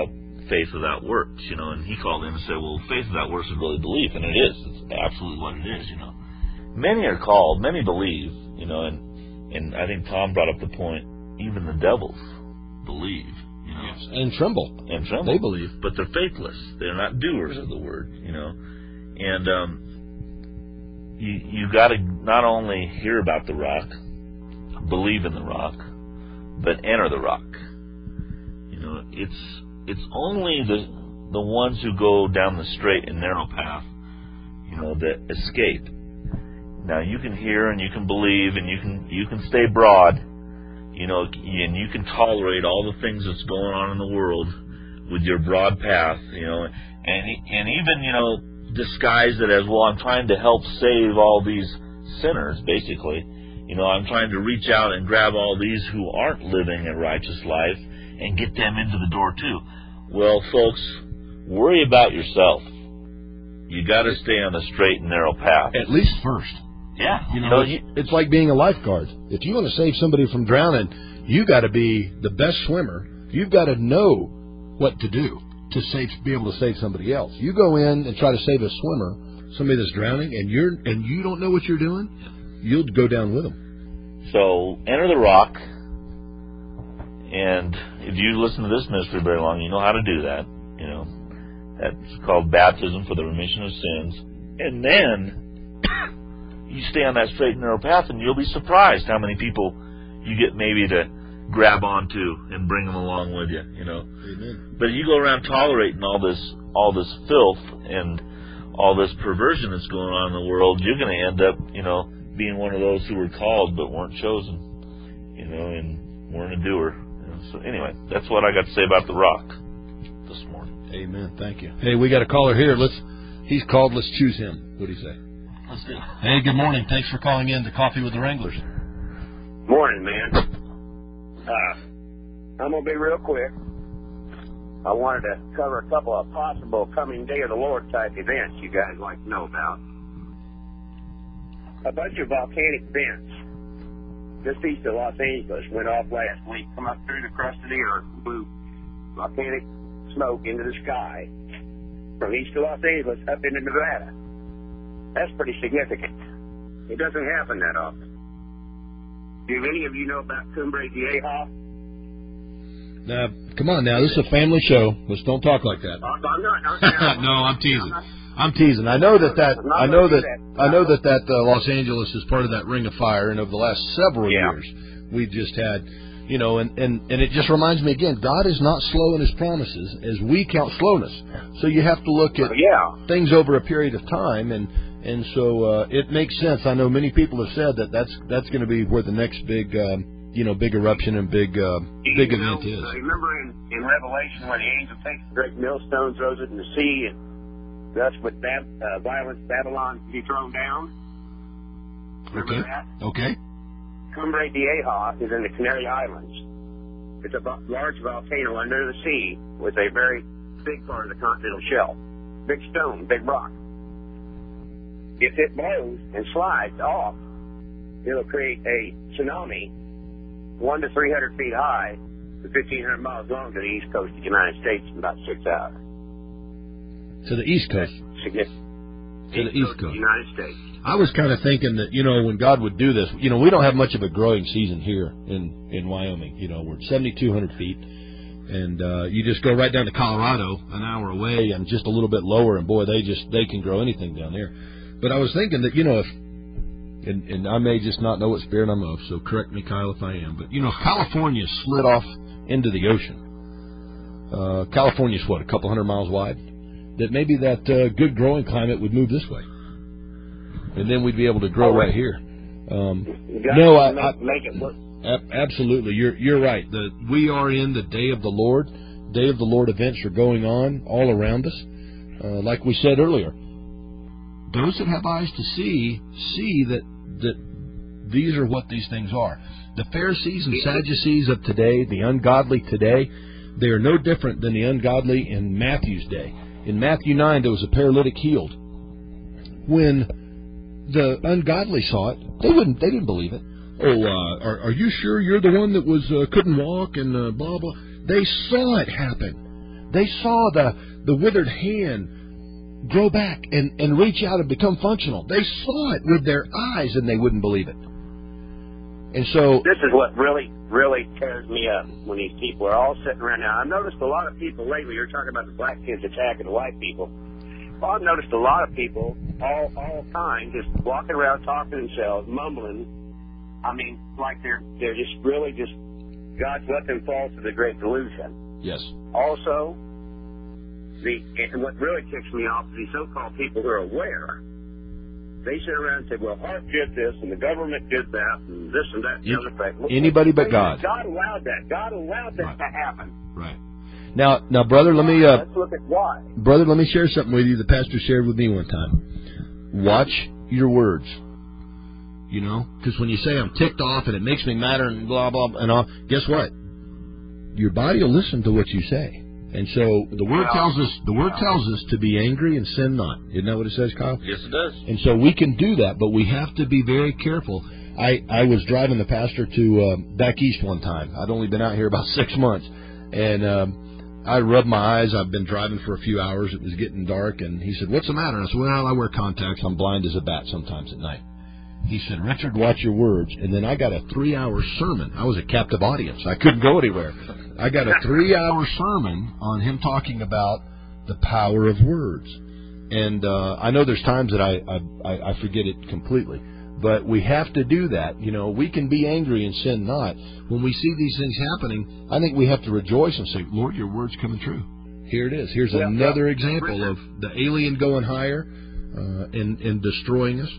faith without works, you know, and he called in and said, well, faith without works is really belief, and it is. It's absolutely what it is, you know. Many are called, many believe, you know, and, and I think Tom brought up the point, even the devils believe, you know. Yes, and tremble. And tremble. They believe. But they're faithless. They're not doers of the word, you know. And um, you you got to not only hear about the rock, believe in the rock, but enter the rock. You know, it's it's only the the ones who go down the straight and narrow path, you know, that escape. Now you can hear and you can believe and you can you can stay broad, you know, and you can tolerate all the things that's going on in the world with your broad path, you know, and and even, you know, disguise it as, well, I'm trying to help save all these sinners, basically. You know, I'm trying to reach out and grab all these who aren't living a righteous life and get them into the door too. Well, folks, worry about yourself. You got to stay on the straight and narrow path. At least first. Yeah. You know, you know it's, it's like being a lifeguard. If you want to save somebody from drowning, you got to be the best swimmer. You've got to know what to do to save, be able to save somebody else. You go in and try to save a swimmer, somebody that's drowning, and you're and you don't know what you're doing, you'll go down with them. So enter the rock, and if you listen to this ministry very long, you know how to do that. You know, that's called baptism for the remission of sins, and then you stay on that straight and narrow path, and you'll be surprised how many people you get maybe to grab onto and bring them along with you. You know. Amen. But you go around tolerating all this, all this filth and all this perversion that's going on in the world, you're going to end up, you know, being one of those who were called but weren't chosen, you know, and weren't a doer. You know, so anyway, that's what I got to say about the rock this morning. Amen. Thank you. Hey, we got a caller here. Let's. He's called. Let's choose him. What do you say? Let's do it. Hey, good morning. Thanks for calling in to Coffee with the Wranglers. Morning, man. Uh, I'm gonna be real quick. I wanted to cover a couple of possible coming day of the Lord type events you guys like to know about. A bunch of volcanic vents just east of Los Angeles went off last week, come up through the crust of the earth, blew volcanic smoke into the sky from east of Los Angeles up into Nevada. That's pretty significant. It doesn't happen that often. Do any of you know about Cumbre Vieja? Now, come on now, this is a family show. Let's don't talk like that. I'm not. I'm no, I'm teasing. I'm teasing. I know that that I know that I know that that uh, Los Angeles is part of that Ring of Fire, and over the last several yeah. years, we've just had, you know, and, and, and it just reminds me again, God is not slow in His promises as we count slowness. So you have to look at yeah. things over a period of time, and and so uh, it makes sense. I know many people have said that that's that's going to be where the next big. Um, you know, big eruption and big uh, big you event know, is. Uh, remember in, in Revelation when the angel takes the great millstone, throws it in the sea, and thus with Bab- uh, violence Babylon be thrown down? Remember okay. that? Okay. Cumbre Vieja is in the Canary Islands. It's a vo- large volcano under the sea with a very big part of the continental shelf. Big stone, big rock. If it blows and slides off, it'll create a tsunami one to three hundred feet high, to fifteen hundred miles long to the east coast of the United States in about six hours. To the east coast. Significant. To the east coast. Of the United States. I was kind of thinking that, you know, when God would do this, you know, we don't have much of a growing season here in, in Wyoming. You know, we're seventy-two hundred feet, and uh, you just go right down to Colorado, an hour away, and just a little bit lower, and boy, they just they can grow anything down there. But I was thinking that, you know, if And, and I may just not know what spirit I'm of, so correct me, Kyle, if I am. But, you know, California slid off into the ocean. Uh, California's, what, a couple hundred miles wide? That maybe that uh, good growing climate would move this way. And then we'd be able to grow right here. Um, no, I, I, make it work. Ab- absolutely. You're, you're right. The, we are in the day of the Lord. Day of the Lord events are going on all around us. Uh, like we said earlier, those that have eyes to see, see that that these are what these things are. The Pharisees and Sadducees of today, the ungodly today, they are no different than the ungodly in Matthew's day. In Matthew nine, there was a paralytic healed. When the ungodly saw it, they wouldn't. They didn't believe it. Oh, uh, are, are you sure you're the one that was uh, couldn't walk and uh, blah blah? They saw it happen. They saw the, the withered hand grow back and, and reach out and become functional. They saw it with their eyes, and they wouldn't believe it. And so this is what really, really tears me up when these people are all sitting around. Now, I've noticed a lot of people lately, you're talking about the black kids attacking the white people. Well, I've noticed a lot of people all all the time just walking around talking to themselves, mumbling. I mean, like they're they're just really just, God's let them fall to the great delusion. Yes. Also, the and what really ticks me off is these so-called people who are aware. They sit around and say, well, Hart did this, and the government did that, and this and that, and the other thing. Well, anybody but God. God allowed that. God allowed that right. to happen. Right. Now, now, brother, let me... Uh, Let's look at why. Brother, let me share something with you the pastor shared with me one time. Watch your words. You know? Because when you say I'm ticked off and it makes me mad and blah, blah, and all, guess what? Your body will listen to what you say. And so the word tells us the word tells us to be angry and sin not. Isn't that what it says, Kyle? Yes, it does. And so we can do that, but we have to be very careful. I, I was driving the pastor to uh, back east one time. I'd only been out here about six months. And um, I rubbed my eyes. I've been driving for a few hours. It was getting dark. And he said, what's the matter? And I said, well, I wear contacts. I'm blind as a bat sometimes at night. He said, Richard, watch your words. And then I got a three-hour sermon. I was a captive audience. I couldn't go anywhere. I got a three-hour sermon on him talking about the power of words. And uh, I know there's times that I, I, I forget it completely. But we have to do that. You know, we can be angry and sin not. When we see these things happening, I think we have to rejoice and say, Lord, your word's coming true. Here it is. Here's yeah, another yeah. example of the alien going higher uh, and, and destroying us.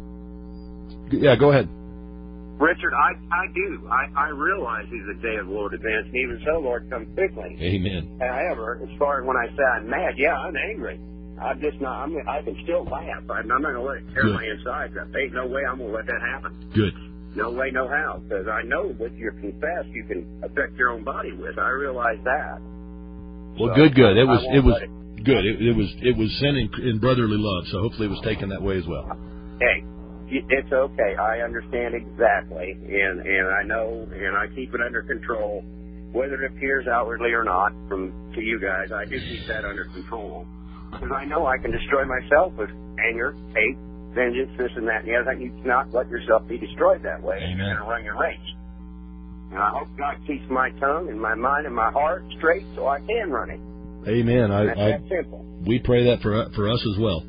Yeah, go ahead. Richard, I, I do. I, I realize he's a day of the Lord advance, and even so, Lord, come quickly. Amen. However, as far as when I say I'm mad, yeah, I'm angry. I'm just not, I'm, I can still laugh. I'm not going to let it tear Good. my insides up. Ain't no way I'm going to let that happen. Good. No way, no how. Because I know what you confess you can affect your own body with. I realize that. Well, so good, good. It was, it was it. good. It, it was, it was sin in, in brotherly love. So hopefully it was taken that way as well. Hey. It's okay. I understand exactly, and and I know, and I keep it under control, whether it appears outwardly or not. From to you guys, I do keep that under control because I know I can destroy myself with anger, hate, vengeance, this and that and the other thing. You cannot let yourself be destroyed that way. Amen. You're going to run your race. And I hope God keeps my tongue and my mind and my heart straight so I can run it. Amen. I, That's I, that simple. We pray that for for us as well.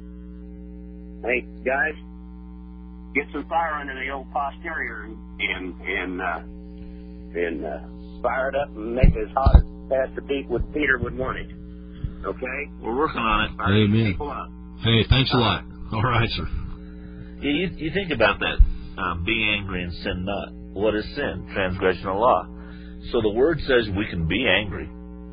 Hey guys. Get some fire under the old posterior and and and, uh, and uh, fire it up and make it as hot as Pastor Pete would, Peter would want it. Okay? We're working on it. Fire Amen. people up. Hey, thanks a lot. All right, sir. Yeah, you, you think about that. Um, be angry and sin not. What is sin? Transgression of law. So the word says we can be angry.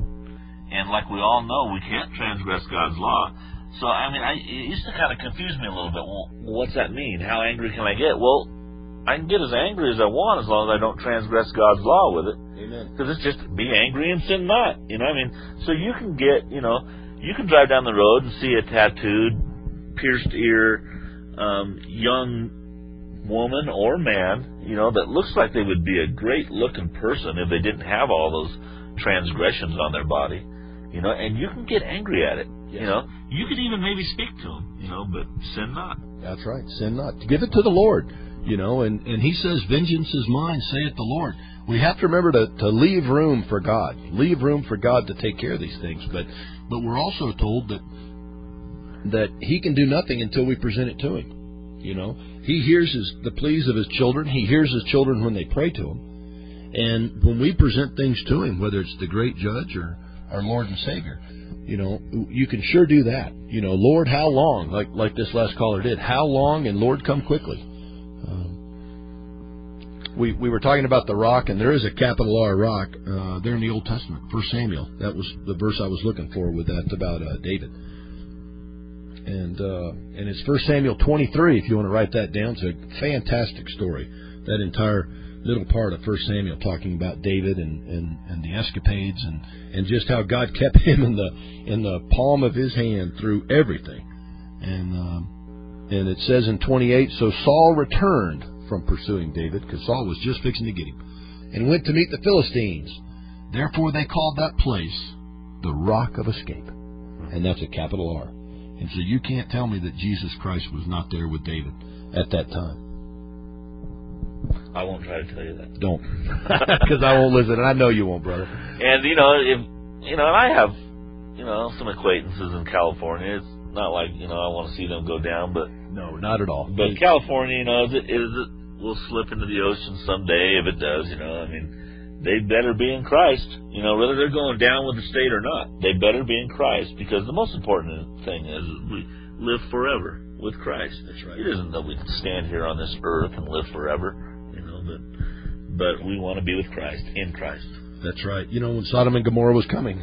And like we all know, we can't transgress God's law. So, I mean, I, it used to kind of confuse me a little bit. Well, what's that mean? How angry can I get? Well, I can get as angry as I want as long as I don't transgress God's law with it. Amen. Because it's just be angry and sin not. You know, I mean, so you can get, you know, you can drive down the road and see a tattooed, pierced ear, um, young woman or man, you know, that looks like they would be a great looking person if they didn't have all those transgressions on their body. You know, and you can get angry at it. Yes. You know, you could even maybe speak to him, you know, but sin not. That's right. Sin not. Give it to the Lord, you know, and, and he says, vengeance is mine, saith the Lord. We have to remember to, to leave room for God. Leave room for God to take care of these things. But but we're also told that that he can do nothing until we present it to him. You know, he hears his, the pleas of his children. He hears his children when they pray to him. And when we present things to him, whether it's the great judge or our Lord and Savior, you know, you can sure do that. You know, Lord, how long? Like like this last caller did. How long? And Lord, come quickly. Um, we we were talking about the rock, and there is a capital R rock uh, there in the Old Testament, First Samuel. That was the verse I was looking for with that about uh, David. And uh, and it's First Samuel twenty-three. If you want to write that down, it's a fantastic story. That entire little part of First Samuel talking about David and, and, and the escapades and, and just how God kept him in the in the palm of his hand through everything. And um, and it says in twenty-eight, so Saul returned from pursuing David, because Saul was just fixing to get him, and went to meet the Philistines. Therefore they called that place the rock of escape. And that's a capital R. And so you can't tell me that Jesus Christ was not there with David at that time. I won't try to tell you that. Don't. Because I won't listen, and I know you won't, brother. And, you know, if, you know, and I have, you know, some acquaintances in California. It's not like, you know, I want to see them go down, but... No, not at all. But California, you know, is it, is it will slip into the ocean someday if it does, you know. I mean, they better be in Christ, you know, whether they're going down with the state or not. They better be in Christ, because the most important thing is we live forever with Christ. That's right. It isn't that we can stand here on this earth and live forever, you know, but but we want to be with Christ, in Christ. That's right. You know, when Sodom and Gomorrah was coming,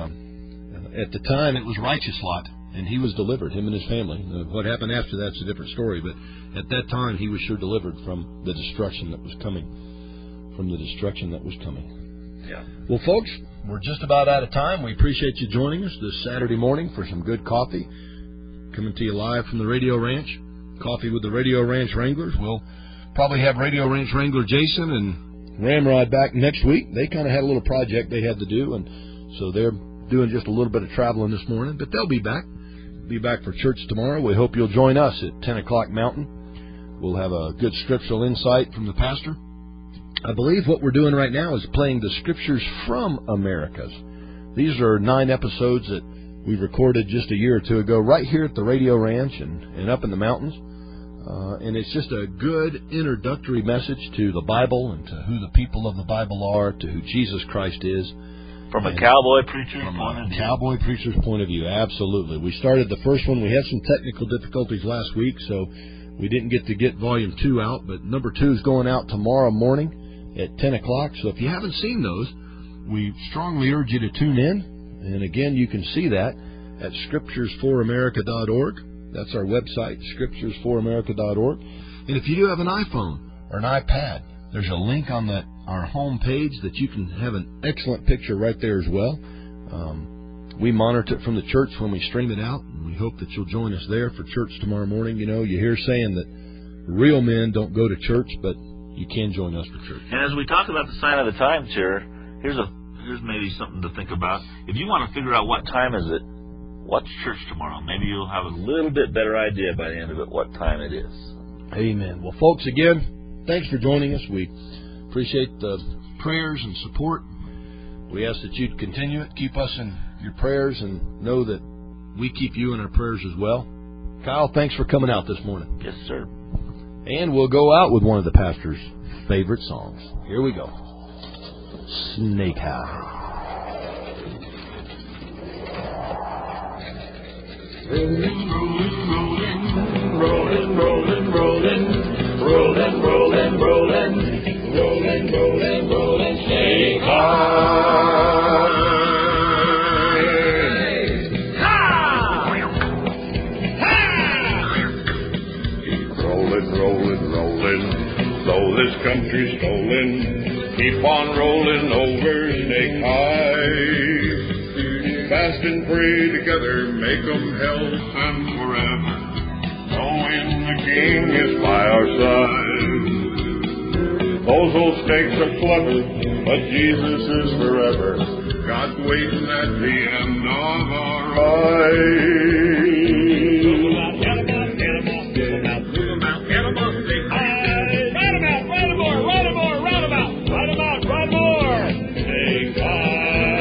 um, at the time it was righteous Lot, and he was delivered, him and his family. Uh, what happened after that's a different story, but at that time he was sure delivered from the destruction that was coming, from the destruction that was coming. Yeah. Well, folks, we're just about out of time. We appreciate you joining us this Saturday morning for some good coffee. Coming to you live from the Radio Ranch. Coffee with the Radio Ranch Wranglers. We'll probably have Radio Ranch Wrangler Jason and Ramrod back next week. They kind of had a little project they had to do, and so they're doing just a little bit of traveling this morning, but they'll be back. Be back for church tomorrow. We hope you'll join us at ten o'clock Mountain. We'll have a good scriptural insight from the pastor. I believe what we're doing right now is playing the Scriptures from Americas. These are nine episodes that we recorded just a year or two ago right here at the Radio Ranch and, and up in the mountains. Uh, and it's just a good introductory message to the Bible and to who the people of the Bible are, to who Jesus Christ is. From a cowboy preacher's From point a of view. cowboy preacher's point of view, absolutely. We started the first one. We had some technical difficulties last week, so we didn't get to get volume two out. But number two is going out tomorrow morning at ten o'clock. So if you haven't seen those, we strongly urge you to tune in. And again, you can see that at scriptures for america dot org. That's our website, scriptures for america dot org. And if you do have an iPhone or an iPad, there's a link on that our home page that you can have an excellent picture right there as well. Um, we monitor it from the church when we stream it out, and we hope that you'll join us there for church tomorrow morning. You know, you hear saying that real men don't go to church, but you can join us for church. And as we talk about the sign of the times here, here's a here's maybe something to think about. If you want to figure out what time is it, watch church tomorrow. Maybe you'll have a little bit better idea by the end of it what time it is. Amen. Well, folks, again, thanks for joining us. We appreciate the prayers and support. We ask that you'd continue it. Keep us in your prayers and know that we keep you in our prayers as well. Kyle, thanks for coming out this morning. Yes, sir. And we'll go out with one of the pastor's favorite songs. Here we go. Snake High. Rolling, rolling, rolling, rolling, rolling, rolling, rolling, rolling, rolling, rolling, rolling, snake high. Ha! Ha! Keep rolling, rolling, rolling, though this country's stolen. Keep on rolling over snake high. Fast and pray together, make 'em health and forever, knowing the King is by our side. Those old snakes are clever, but Jesus is forever. God's waiting at the end of our ride. Get 'em out, get 'em out, get 'em out, move 'em out, get 'em out, snake high. Ride 'em out, ride 'em more, ride 'em more, ride 'em out, ride 'em out, ride 'em more. Snake high.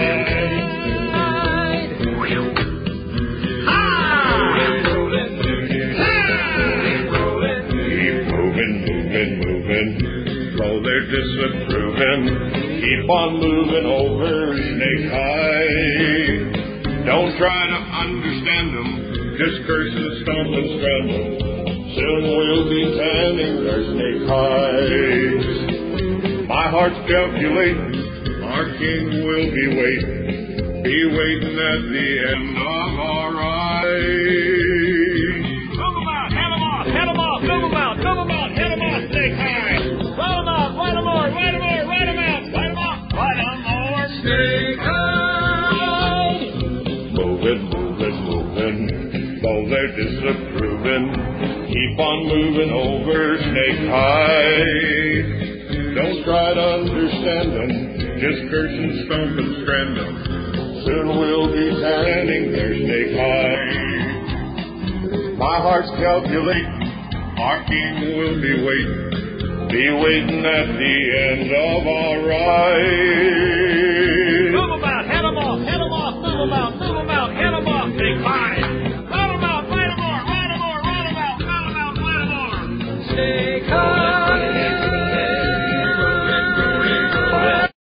Though they're disapproving, keep on moving over snake high. Don't try to understand them, just curse and stomp and scramble. Soon we'll be tanning their snake hides. My heart's calculating, our King will be waiting, be waiting at the end of our ride. Move 'em out, head 'em off, head 'em off, move 'em out, move 'em out, head 'em off, snake high. Ride 'em out, ride 'em more, ride 'em more, ride 'em out, ride 'em out, ride 'em more, snake high. Moving, moving, moving, though they're disapproving, keep on moving over snake high. Don't try to understand them, just curse and stomp and strand them. Soon will be standing there stake high. My heart's calculating, our king will be waiting, be waiting at the end of our ride.